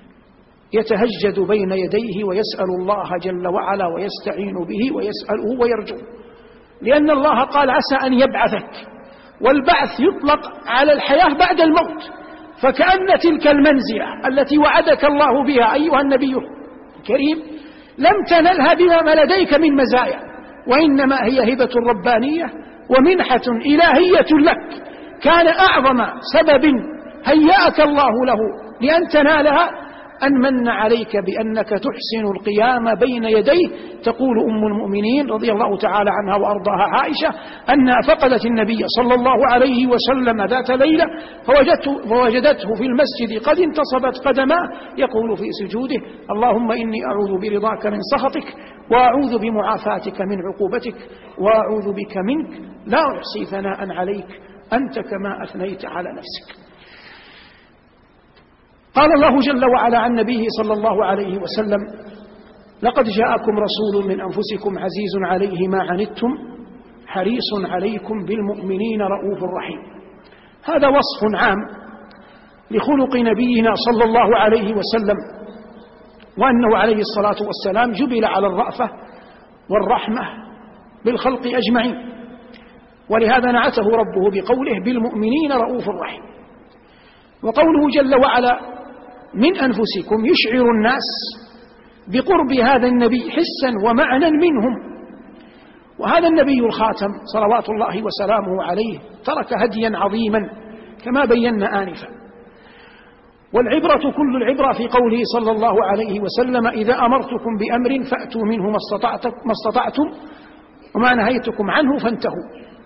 يتهجد بين يديه ويسأل الله جل وعلا ويستعين به ويسأله ويرجو، لأن الله قال عسى أن يبعثك، والبعث يطلق على الحياة بعد الموت، فكأن تلك المنزلة التي وعدك الله بها أيها النبي الكريم لم تنلها بما لديك من مزايا، وإنما هي هبة ربانية ومنحة إلهية لك، كان أعظم سبب هيأك الله له لأن تنالها أن من عليك بأنك تحسن القيام بين يديه. تقول أم المؤمنين رضي الله تعالى عنها وأرضاها عائشة أنها فقدت النبي صلى الله عليه وسلم ذات ليلة فوجدته, فوجدته في المسجد قد انتصبت قدماه يقول في سجوده: اللهم إني أعوذ برضاك من سخطك وأعوذ بمعافاتك من عقوبتك وأعوذ بك منك لا أحصي ثناء عليك أنت كما أثنيت على نفسك. قال الله جل وعلا عن نبيه صلى الله عليه وسلم: لقد جاءكم رسول من أنفسكم عزيز عليه ما عنتم حريص عليكم بالمؤمنين رؤوف رحيم. هذا وصف عام لخلق نبينا صلى الله عليه وسلم، وأنه عليه الصلاة والسلام جبل على الرأفة والرحمة بالخلق أجمعين، ولهذا نعته ربه بقوله بالمؤمنين رؤوف رحيم. وقوله جل وعلا من أنفسكم يشعر الناس بقرب هذا النبي حسا ومعنى منهم. وهذا النبي الخاتم صلوات الله وسلامه عليه ترك هديا عظيما كما بينا آنفا، والعبرة كل العبرة في قوله صلى الله عليه وسلم: إذا أمرتكم بأمر فأتوا منه ما استطعتم وما نهيتكم عنه فانتهوا.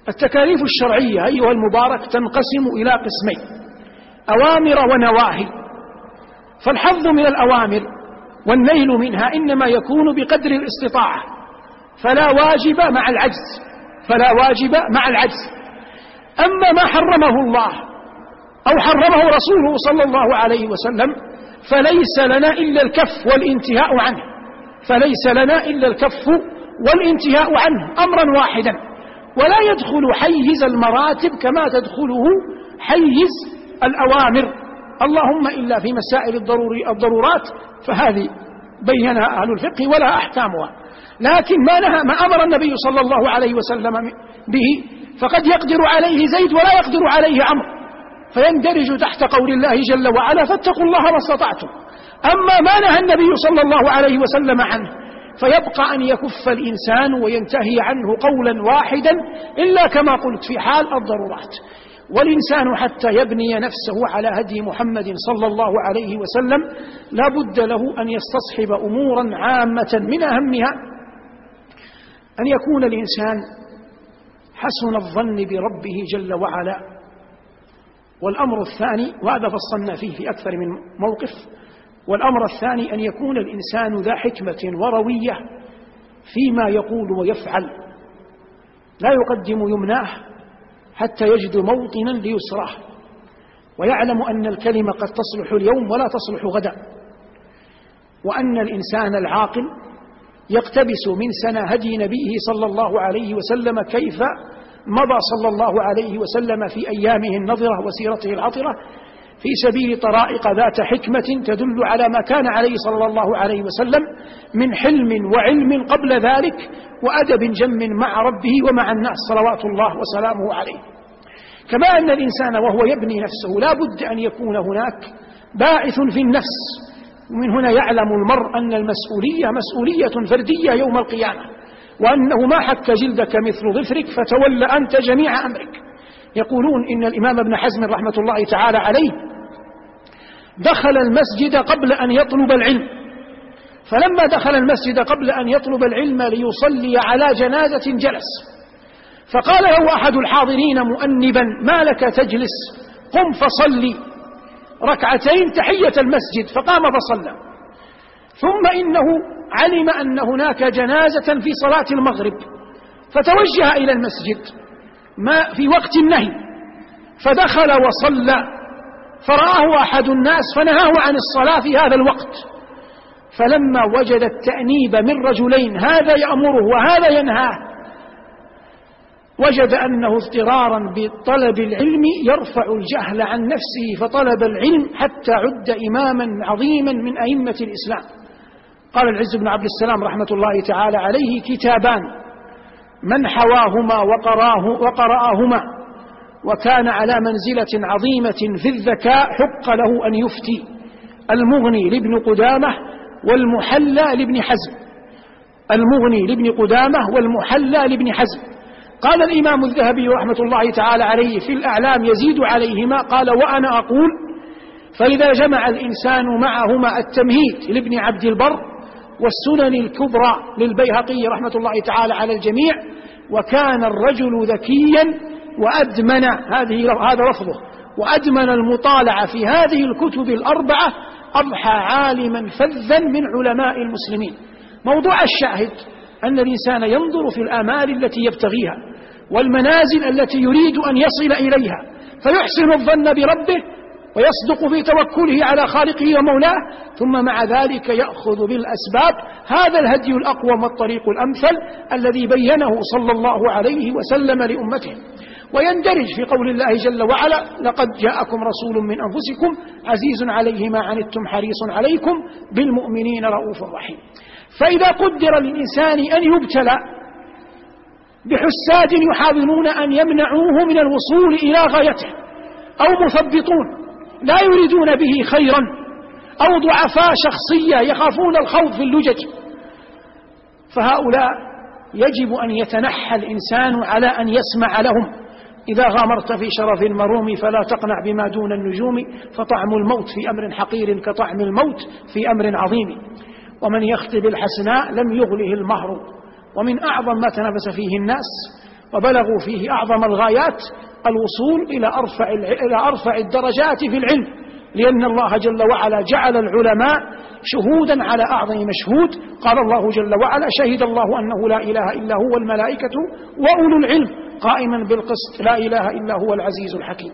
التكاليف الشرعية أيها المبارك تنقسم إلى قسمين: أوامر ونواهي. فالحظ من الأوامر والنيل منها إنما يكون بقدر الاستطاعة، فلا واجب مع العجز فلا واجب مع العجز. أما ما حرمه الله أو حرمه رسوله صلى الله عليه وسلم فليس لنا إلا الكف والانتهاء عنه فليس لنا إلا الكف والانتهاء عنه أمرا واحدا، ولا يدخل حيز المراتب كما تدخله حيز الأوامر، اللهم إلا في مسائل الضروري الضرورات فهذه بينها أهل الفقه ولا أحكامها. لكن ما نهى ما أمر النبي صلى الله عليه وسلم به فقد يقدر عليه زيد ولا يقدر عليه عمرو، فيندرج تحت قول الله جل وعلا: فاتقوا الله ما استطعتم. أما ما نهى النبي صلى الله عليه وسلم عنه فيبقى أن يكف الإنسان وينتهي عنه قولا واحدا إلا كما قلت في حال الضرورات. والإنسان حتى يبني نفسه على هدي محمد صلى الله عليه وسلم لا بد له أن يستصحب أمورا عامة، من أهمها أن يكون الإنسان حسن الظن بربه جل وعلا. والأمر الثاني، وهذا فصلنا فيه في أكثر من موقف، والأمر الثاني أن يكون الإنسان ذا حكمة وروية فيما يقول ويفعل، لا يقدم يمناه حتى يجد موطنا ليسراه، ويعلم أن الكلمة قد تصلح اليوم ولا تصلح غدا، وأن الإنسان العاقل يقتبس من سنة هدي نبيه صلى الله عليه وسلم كيف مضى صلى الله عليه وسلم في أيامه النظرة وسيرته العطرة في سبيل طرائق ذات حكمة تدل على ما كان عليه صلى الله عليه وسلم من حلم وعلم قبل ذلك وأدب جم مع ربه ومع الناس صلوات الله وسلامه عليه. كما أن الإنسان وهو يبني نفسه لا بد أن يكون هناك باعث في النفس، ومن هنا يعلم المرء أن المسؤولية مسؤولية فردية يوم القيامة، وأنه ما حك جلدك مثل ظفرك فتول أنت جميع أمرك. يقولون إن الإمام ابن حزم رحمة الله تعالى عليه دخل المسجد قبل أن يطلب العلم، فلما دخل المسجد قبل أن يطلب العلم ليصلي على جنازة جلس، فقال له أحد الحاضرين مؤنبا: ما لك تجلس؟ قم فصلي ركعتين تحية المسجد. فقام فصلى، ثم إنه علم أن هناك جنازة في صلاة المغرب فتوجه إلى المسجد ما في وقت النهي، فدخل وصلى، فرآه أحد الناس فنهاه عن الصلاة في هذا الوقت، فلما وجد التأنيب من رجلين هذا يأمره وهذا ينهاه وجد أنه اضطرارا بطلب العلم يرفع الجهل عن نفسه، فطلب العلم حتى عد إماما عظيما من أئمة الإسلام. قال العز بن عبد السلام رحمة الله تعالى عليه: كتابان من حواهما وقراه وقرأهما وكان على منزلة عظيمة في الذكاء حق له أن يفتي، المغني لابن قدامة والمحلى لابن حزم. المغني لابن قدامة والمحلى لابن حزم. قال الإمام الذهبي رحمة الله تعالى عليه في الأعلام يزيد عليهما، قال: وأنا أقول فإذا جمع الإنسان معهما التمهيد لابن عبد البر والسنن الكبرى للبيهقي رحمة الله تعالى على الجميع، وكان الرجل ذكيا وأدمن، هذه هذا لفظه، وأدمن المطالعة في هذه الكتب الأربعة، أضحى عالما فذا من علماء المسلمين. موضوع الشاهد أن الإنسان ينظر في الآمال التي يبتغيها والمنازل التي يريد أن يصل إليها، فيحسن الظن بربه ويصدق في توكله على خالقه ومولاه، ثم مع ذلك يأخذ بالأسباب. هذا الهدي الأقوم والطريق الأمثل الذي بينه صلى الله عليه وسلم لأمته. ويندرج في قول الله جل وعلا: لقد جاءكم رسول من أنفسكم عزيز عليه ما عنتم حريص عليكم بالمؤمنين رؤوف رحيم. فإذا قدر للإنسان أن يبتلى بحساد يحاولون أن يمنعوه من الوصول إلى غايته، أو مثبطون لا يريدون به خيرا، أو ضعفاء شخصية يخافون الخوض في اللجج، فهؤلاء يجب أن يتنحى الإنسان على أن يسمع لهم. إذا غامرت في شرف المروم فلا تقنع بما دون النجوم، فطعم الموت في أمر حقير كطعم الموت في أمر عظيم. ومن يخطب الحسناء لم يغله المهر. ومن أعظم ما تنافس فيه الناس وبلغوا فيه أعظم الغايات الوصول إلى أرفع إلى أرفع الدرجات في العلم، لأن الله جل وعلا جعل العلماء شهودا على أعظم مشهود. قال الله جل وعلا: شهد الله أنه لا إله إلا هو والملائكة وأولو العلم قائما بالقسط لا إله إلا هو العزيز الحكيم.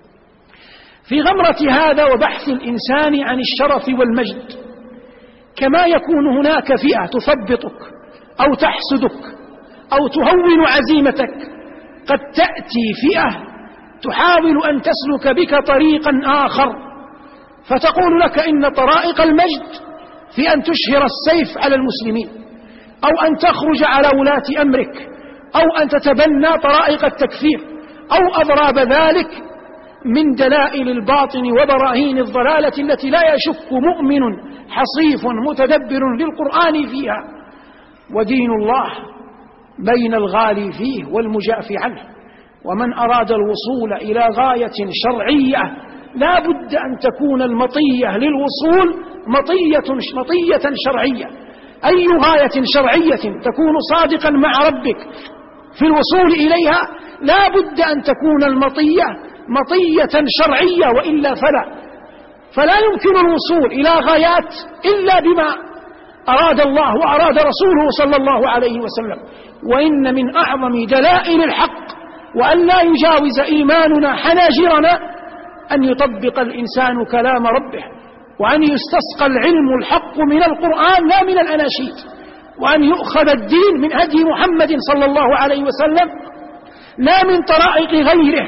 في غمرة هذا وبحث الإنسان عن الشرف والمجد، كما يكون هناك فئة تثبطك أو تحسدك أو تهون عزيمتك، قد تأتي فئة تحاول أن تسلك بك طريقا آخر، فتقول لك إن طرائق المجد في أن تشهر السيف على المسلمين، أو أن تخرج على ولاة أمرك، أو أن تتبنى طرائق التكفير، أو أضراب ذلك من دلائل الباطن وبراهين الضلالة التي لا يشك مؤمن حصيف متدبر للقرآن فيها. ودين الله بين الغالي فيه والمجاف عنه، ومن أراد الوصول إلى غاية شرعية لا بد أن تكون المطية للوصول مطية, مطية شرعية. أي غاية شرعية تكون صادقا مع ربك في الوصول إليها لا بد أن تكون المطية مطية شرعية، وإلا فلا فلا يمكن الوصول إلى غايات إلا بما أراد الله وأراد رسوله صلى الله عليه وسلم. وإن من أعظم دلائل الحق وأن لا يجاوز إيماننا حناجرنا أن يطبق الإنسان كلام ربه، وأن يستسقى العلم الحق من القرآن لا من الأناشيد، وأن يؤخذ الدين من هدي محمد صلى الله عليه وسلم لا من طرائق غيره.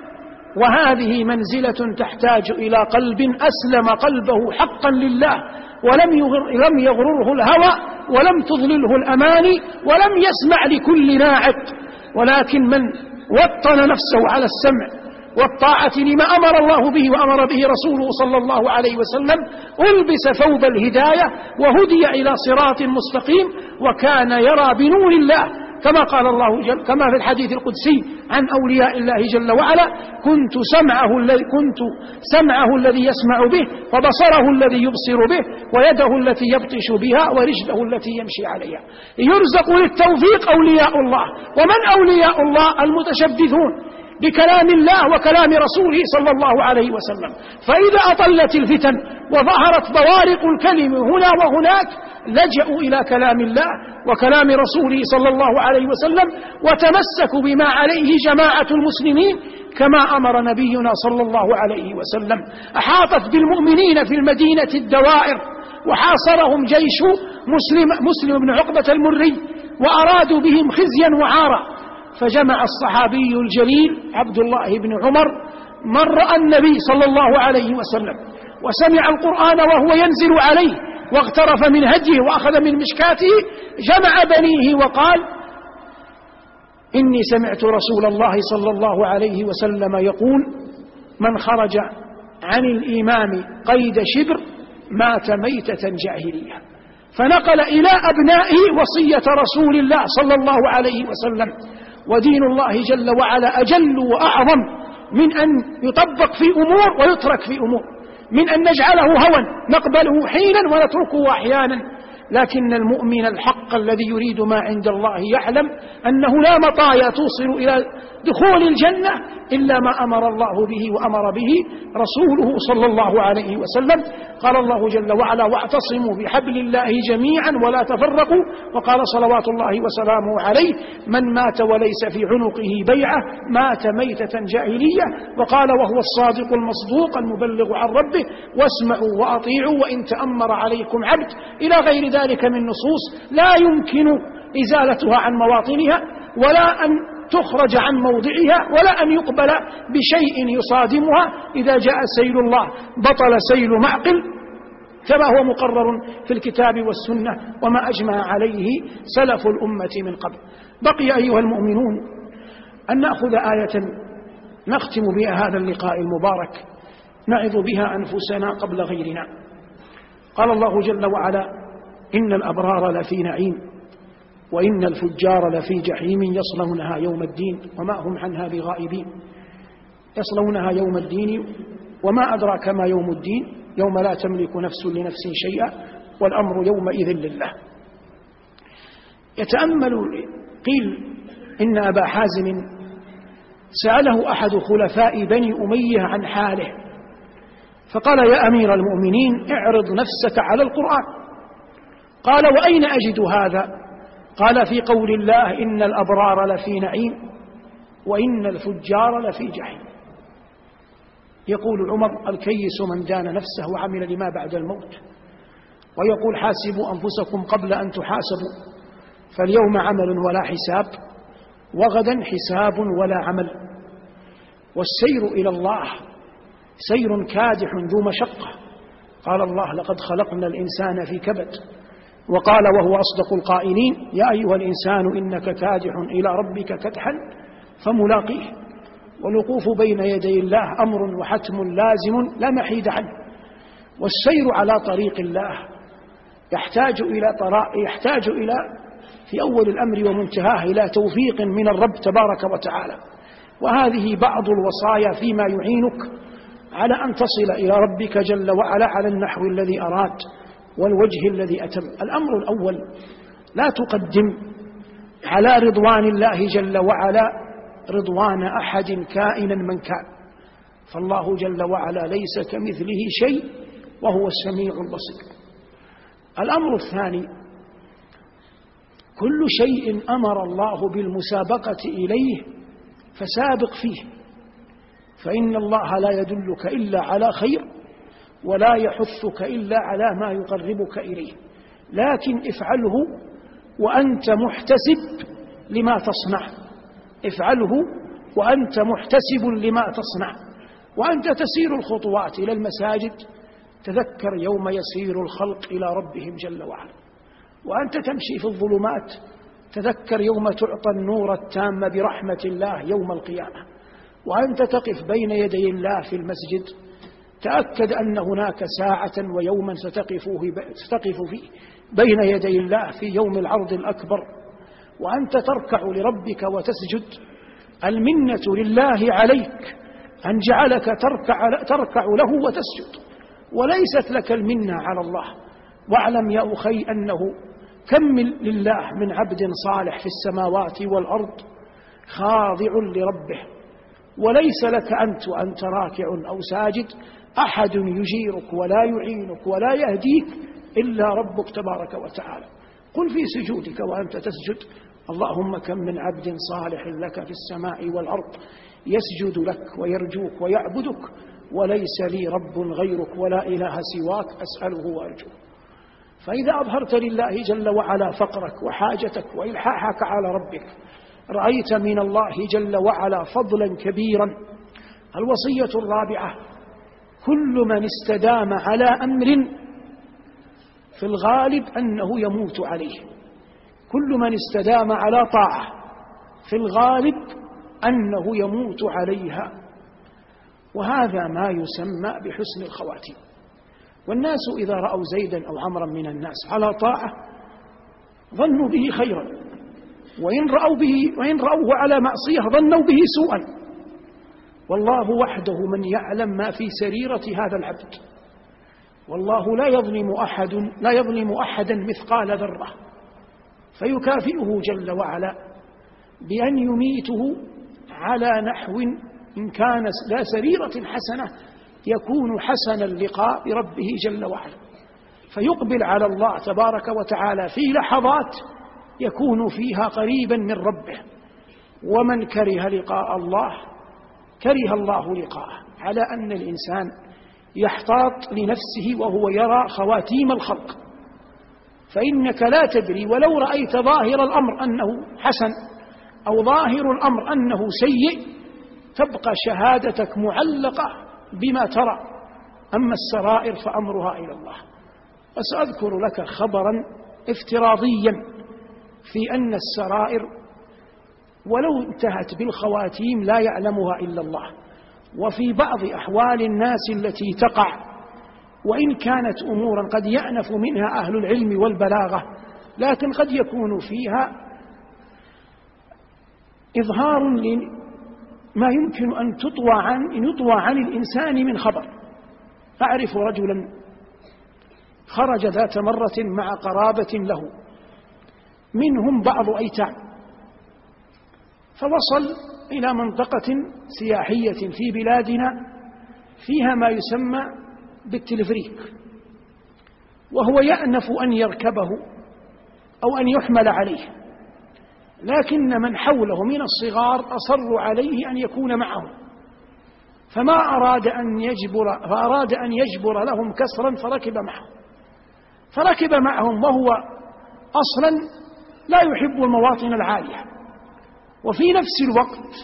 وهذه منزلة تحتاج إلى قلب أسلم قلبه حقا لله، ولم يغر لم يغرره الهوى، ولم تضلله الأماني، ولم يسمع لكل ناعق، ولكن من وطن نفسه على السمع والطاعة لما أمر الله به وأمر به رسوله صلى الله عليه وسلم ألبس ثوب الهداية وهدي إلى صراط مستقيم، وكان يرى بنور الله، كما قال الله جل كما في الحديث القدسي عن أولياء الله جل وعلا: كنت سمعه الذي كنت سمعه الذي يسمع به، وبصره الذي يبصر به، ويده التي يبطش بها، ورجله التي يمشي عليها. يرزق للتوفيق أولياء الله. ومن أولياء الله؟ المتشبثون بكلام الله وكلام رسوله صلى الله عليه وسلم. فإذا أطلت الفتن وظهرت بوارق الكلم هنا وهناك لجأوا إلى كلام الله وكلام رسوله صلى الله عليه وسلم، وتمسكوا بما عليه جماعة المسلمين كما أمر نبينا صلى الله عليه وسلم. أحاطت بالمؤمنين في المدينة الدوائر، وحاصرهم جيش مسلم, مسلم بن عقبة المري، وأرادوا بهم خزيا وعارا. فجمع الصحابي الجليل عبد الله بن عمر من رأى النبي صلى الله عليه وسلم وسمع القرآن وهو ينزل عليه، واغترف من هديه وأخذ من مشكاته، جمع بنيه وقال: إني سمعت رسول الله صلى الله عليه وسلم يقول: من خرج عن الإمام قيد شبر مات ميتة جاهلية. فنقل إلى أبنائه وصية رسول الله صلى الله عليه وسلم. ودين الله جل وعلا أجل وأعظم من أن يطبق في أمور ويترك في أمور، من أن نجعله هوى نقبله حينا ونتركه أحيانا. لكن المؤمن الحق الذي يريد ما عند الله يعلم أنه لا مطايا توصل إلى دخول الجنة إلا ما أمر الله به وأمر به رسوله صلى الله عليه وسلم. قال الله جل وعلا: واعتصموا بحبل الله جميعا ولا تفرقوا. وقال صلوات الله وسلامه عليه: من مات وليس في عنقه بيعة مات ميتة جاهلية. وقال وهو الصادق المصدوق المبلغ عن ربه: واسمعوا وأطيعوا وإن تأمر عليكم عبد، إلى غير ذلك من نصوص لا يمكن إزالتها عن مواطنها، ولا أن تخرج عن موضعها، ولا أن يقبل بشيء يصادمها. إذا جاء سيل الله بطل سيل معقل، كما هو مقرر في الكتاب والسنة وما أجمع عليه سلف الأمة من قبل. بقي أيها المؤمنون أن نأخذ آية نختم بها هذا اللقاء المبارك نعظ بها أنفسنا قبل غيرنا. قال الله جل وعلا: إن الأبرار لفي نعيم وإن الفجار لفي جحيم يصلونها يوم الدين وما هم عنها بغائبين. يصلونها يوم الدين وما أدراك ما يوم الدين، يوم لا تملك نفس لنفس شيئا والأمر يومئذ لله. يتأمل قيل إن أبا حازم سأله أحد خلفاء بني أمية عن حاله فقال: يا أمير المؤمنين، اعرض نفسك على القرآن. قال: وأين أجد هذا؟ قال: في قول الله: إن الأبرار لفي نعيم وإن الفجار لفي جحيم. يقول عمر: الكيس من دان نفسه وعمل لما بعد الموت. ويقول: حاسبوا أنفسكم قبل أن تحاسبوا، فاليوم عمل ولا حساب، وغدا حساب ولا عمل. والسير إلى الله سير كادح ذو مشقة. قال الله: لقد خلقنا الإنسان في كبد. وقال وهو أصدق القائلين: يا أيها الإنسان إنك كادح إلى ربك كدحا فملاقيه. والوقوف بين يدي الله أمر وحتم لازم لا محيد عنه. والسير على طريق الله يحتاج إلى طرائق، يحتاج إلى في أول الأمر ومنتهاه إلى توفيق من الرب تبارك وتعالى. وهذه بعض الوصايا فيما يعينك على أن تصل إلى ربك جل وعلا على النحو الذي أراد والوجه الذي أتم. الأمر الأول: لا تقدم على رضوان الله جل وعلا رضوان أحد كائنا من كان، فالله جل وعلا ليس كمثله شيء وهو السميع البصير. الأمر الثاني: كل شيء أمر الله بالمسابقة إليه فسابق فيه، فإن الله لا يدلك إلا على خير ولا يحثك إلا على ما يقربك إليه، لكن افعله وأنت محتسب لما تصنع، افعله وأنت محتسب لما تصنع. وأنت تسير الخطوات إلى المساجد تذكر يوم يسير الخلق إلى ربهم جل وعلا. وأنت تمشي في الظلمات تذكر يوم تعطى النور التام برحمة الله يوم القيامة. وأنت تقف بين يدي الله في المسجد تأكد أن هناك ساعة ويوما ستقف فيه بين يدي الله في يوم العرض الأكبر. وأنت تركع لربك وتسجد، المنة لله عليك أن جعلك تركع, تركع له وتسجد، وليست لك المنة على الله. واعلم يا أخي أنه كم لله من عبد صالح في السماوات والأرض خاضع لربه، وليس لك أنت وأنت راكع أو ساجد أحد يجيرك ولا يعينك ولا يهديك إلا ربك تبارك وتعالى. قل في سجودك وأنت تسجد: اللهم كم من عبد صالح لك في السماء والأرض يسجد لك ويرجوك ويعبدك، وليس لي رب غيرك ولا إله سواك أسأله وأرجوه. فإذا أظهرت لله جل وعلا فقرك وحاجتك وإلحاحك على ربك رأيت من الله جل وعلا فضلا كبيرا. الوصية الرابعة: كل من استدام على أمر في الغالب أنه يموت عليه، كل من استدام على طاعة في الغالب أنه يموت عليها، وهذا ما يسمى بحسن الخواتيم. والناس إذا رأوا زيدا أو عمرا من الناس على طاعة ظنوا به خيرا، وإن رأوا به وإن رأوه على معصية ظنوا به سوءا. والله وحده من يعلم ما في سريرة هذا العبد، والله لا يظلم أحد لا يظلم أحدا مثقال ذرة، فيكافئه جل وعلا بأن يميته على نحو إن كان لا سريرة حسنة يكون حسن اللقاء بربه جل وعلا، فيقبل على الله تبارك وتعالى في لحظات يكون فيها قريبا من ربه. ومن كره لقاء الله كره الله لقاءه، على أن الإنسان يحتاط لنفسه وهو يرى خواتيم الخلق، فإنك لا تدري، ولو رأيت ظاهر الأمر أنه حسن أو ظاهر الأمر أنه سيء تبقى شهادتك معلقة بما ترى، أما السرائر فأمرها إلى الله. وسأذكر لك خبرا افتراضيا في أن السرائر ولو انتهت بالخواتيم لا يعلمها إلا الله. وفي بعض أحوال الناس التي تقع، وإن كانت أمورا قد يأنف منها أهل العلم والبلاغة، لكن قد يكون فيها إظهار لما يمكن أن تطوى عن, أن يطوى عن الإنسان من خبر. أعرف رجلا خرج ذات مرة مع قرابة له منهم بعض أيتام، فوصل إلى منطقة سياحية في بلادنا فيها ما يسمى بالتلفريك، وهو يأنف أن يركبه أو أن يحمل عليه، لكن من حوله من الصغار أصروا عليه أن يكون معهم، فما أراد أن يجبر فأراد أن يجبر لهم كسرا فركب معهم فركب معهم وهو أصلا لا يحب المواطن العالية، وفي نفس الوقت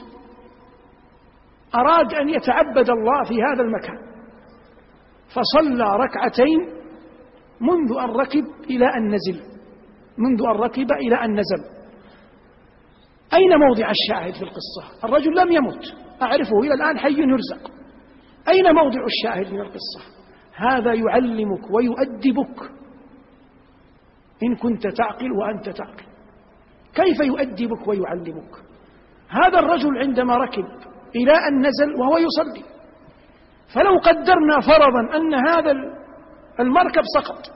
أراد أن يتعبد الله في هذا المكان، فصلى ركعتين منذ أن ركب إلى أن نزل منذ أن ركب إلى أن نزل. أين موضع الشاهد في القصة؟ الرجل لم يمت، أعرفه إلى الآن حي يرزق. أين موضع الشاهد من القصة؟ هذا يعلمك ويؤدبك إن كنت تعقل وأنت تعقل. كيف يؤدبك ويعلمك؟ هذا الرجل عندما ركب إلى أن نزل وهو يصلي، فلو قدرنا فرضا أن هذا المركب سقط،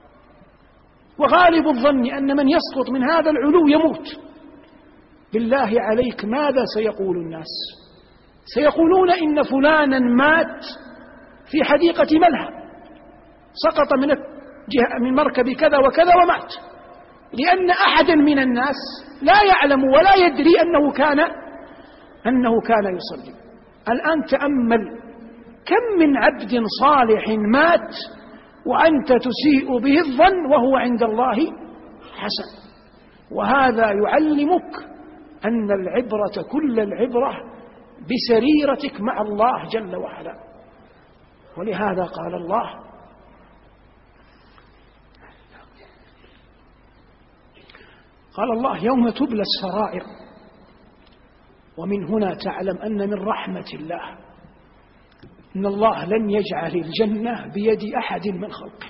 وغالب الظن أن من يسقط من هذا العلو يموت، بالله عليك ماذا سيقول الناس؟ سيقولون إن فلانا مات في حديقة ملهى، سقط من من مركب كذا وكذا ومات، لأن أحدا من الناس لا يعلم ولا يدري أنه كان أنه كان يصلي. الآن تأمل كم من عبد صالح مات وأنت تسيء به الظن وهو عند الله حسن. وهذا يعلمك أن العبرة كل العبرة بسريرتك مع الله جل وعلا. ولهذا قال الله: قال الله: يوم تبلى السرائر. ومن هنا تعلم أن من رحمة الله أن الله لم يجعل الجنة بيد أحد من خلقه.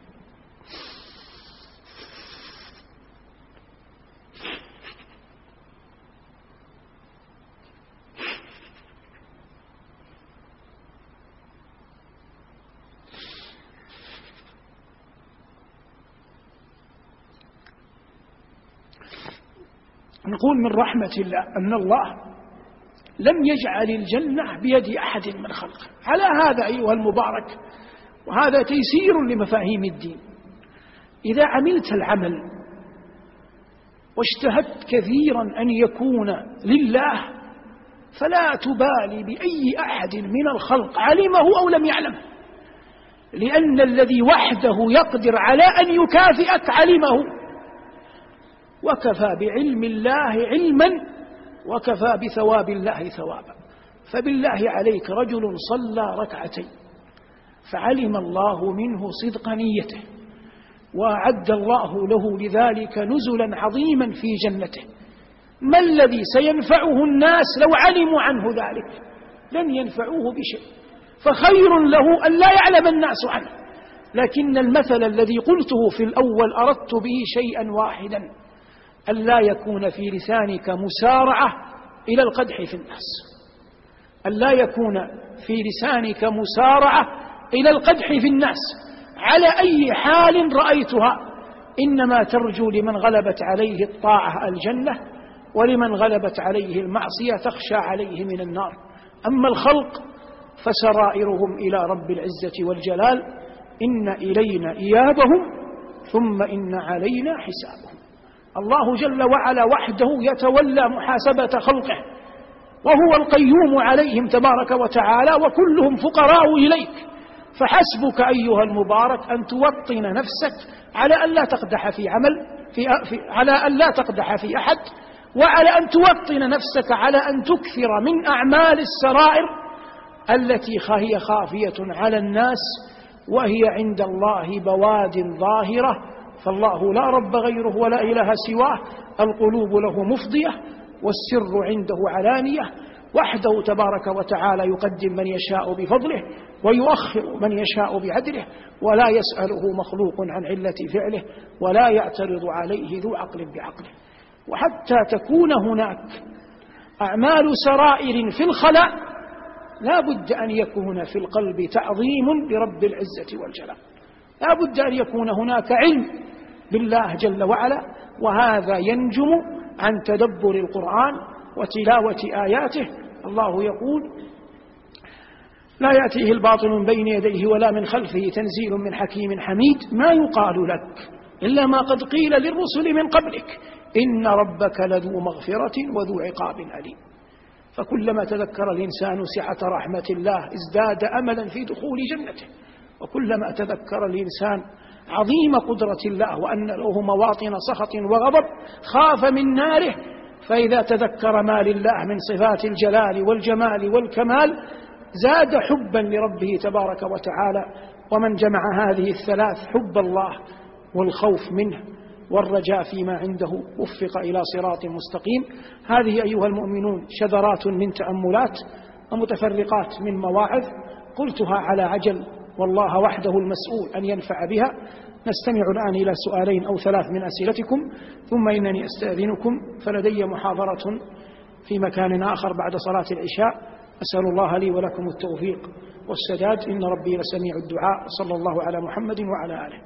نقول من رحمة الله أن الله لم يجعل الجنة بيد أحد من خلقه. على هذا أيها المبارك، وهذا تيسير لمفاهيم الدين، إذا عملت العمل واجتهدت كثيرا أن يكون لله فلا تبالي بأي أحد من الخلق علمه أو لم يعلمه، لأن الذي وحده يقدر على أن يكافئك علمه، وكفى بعلم الله علما وكفى بثواب الله ثوابا. فبالله عليك رجل صلى ركعتين فعلم الله منه صدق نيته، وأعد الله له لذلك نزلا عظيما في جنته. ما الذي سينفعه الناس لو علموا عنه ذلك؟ لن ينفعوه بشيء، فخير له أن لا يعلم الناس عنه. لكن المثل الذي قلته في الأول أردت به شيئا واحدا: أن لا يكون في لسانك مسارعة إلى القدح في الناس، أن لا يكون في لسانك مسارعة إلى القدح في الناس على أي حال رأيتها، إنما ترجو لمن غلبت عليه الطاعة الجنة، ولمن غلبت عليه المعصية تخشى عليه من النار. أما الخلق فسرائرهم إلى رب العزة والجلال: إن إلينا إيابهم ثم إن علينا حسابهم. الله جل وعلا وحده يتولى محاسبة خلقه، وهو القيوم عليهم تبارك وتعالى، وكلهم فقراء إليك. فحسبك أيها المبارك أن توطن نفسك على أن لا تقدح في عمل في في على أن لا تقدح في أحد، وعلى أن توطن نفسك على أن تكثر من أعمال السرائر التي هي خافية على الناس، وهي عند الله بواد ظاهرة. فالله لا رب غيره ولا إله سواه، القلوب له مفضية والسر عنده علانية، وحده تبارك وتعالى يقدم من يشاء بفضله ويؤخر من يشاء بعدله، ولا يسأله مخلوق عن علة فعله، ولا يعترض عليه ذو عقل بعقله. وحتى تكون هناك أعمال سرائر في الخلاء لا بد أن يكون في القلب تعظيم لرب العزة والجلال، لا بد أن يكون هناك علم بالله جل وعلا. وهذا ينجم عن تدبر القرآن وتلاوة آياته. الله يقول: لا يأتيه الباطل من بين يديه ولا من خلفه تنزيل من حكيم حميد ما يقال لك إلا ما قد قيل للرسل من قبلك إن ربك لذو مغفرة وذو عقاب أليم. فكلما تذكر الإنسان سعة رحمة الله ازداد أملا في دخول جنته، وكلما تذكر الإنسان عظيم قدرة الله وأن له مواطن سخط وغضب خاف من ناره. فإذا تذكر ما لله من صفات الجلال والجمال والكمال زاد حبا لربه تبارك وتعالى. ومن جمع هذه الثلاث، حب الله والخوف منه والرجاء فيما عنده، وفق إلى صراط مستقيم. هذه أيها المؤمنون شذرات من تأملات ومتفرقات من مواعظ قلتها على عجل، والله وحده المسؤول أن ينفع بها. نستمع الآن إلى سؤالين أو ثلاث من أسئلتكم، ثم إنني أستأذنكم فلدي محاضرة في مكان آخر بعد صلاة العشاء. أسأل الله لي ولكم التوفيق والسداد، إن ربي لسميع الدعاء. صلى الله على محمد وعلى آله.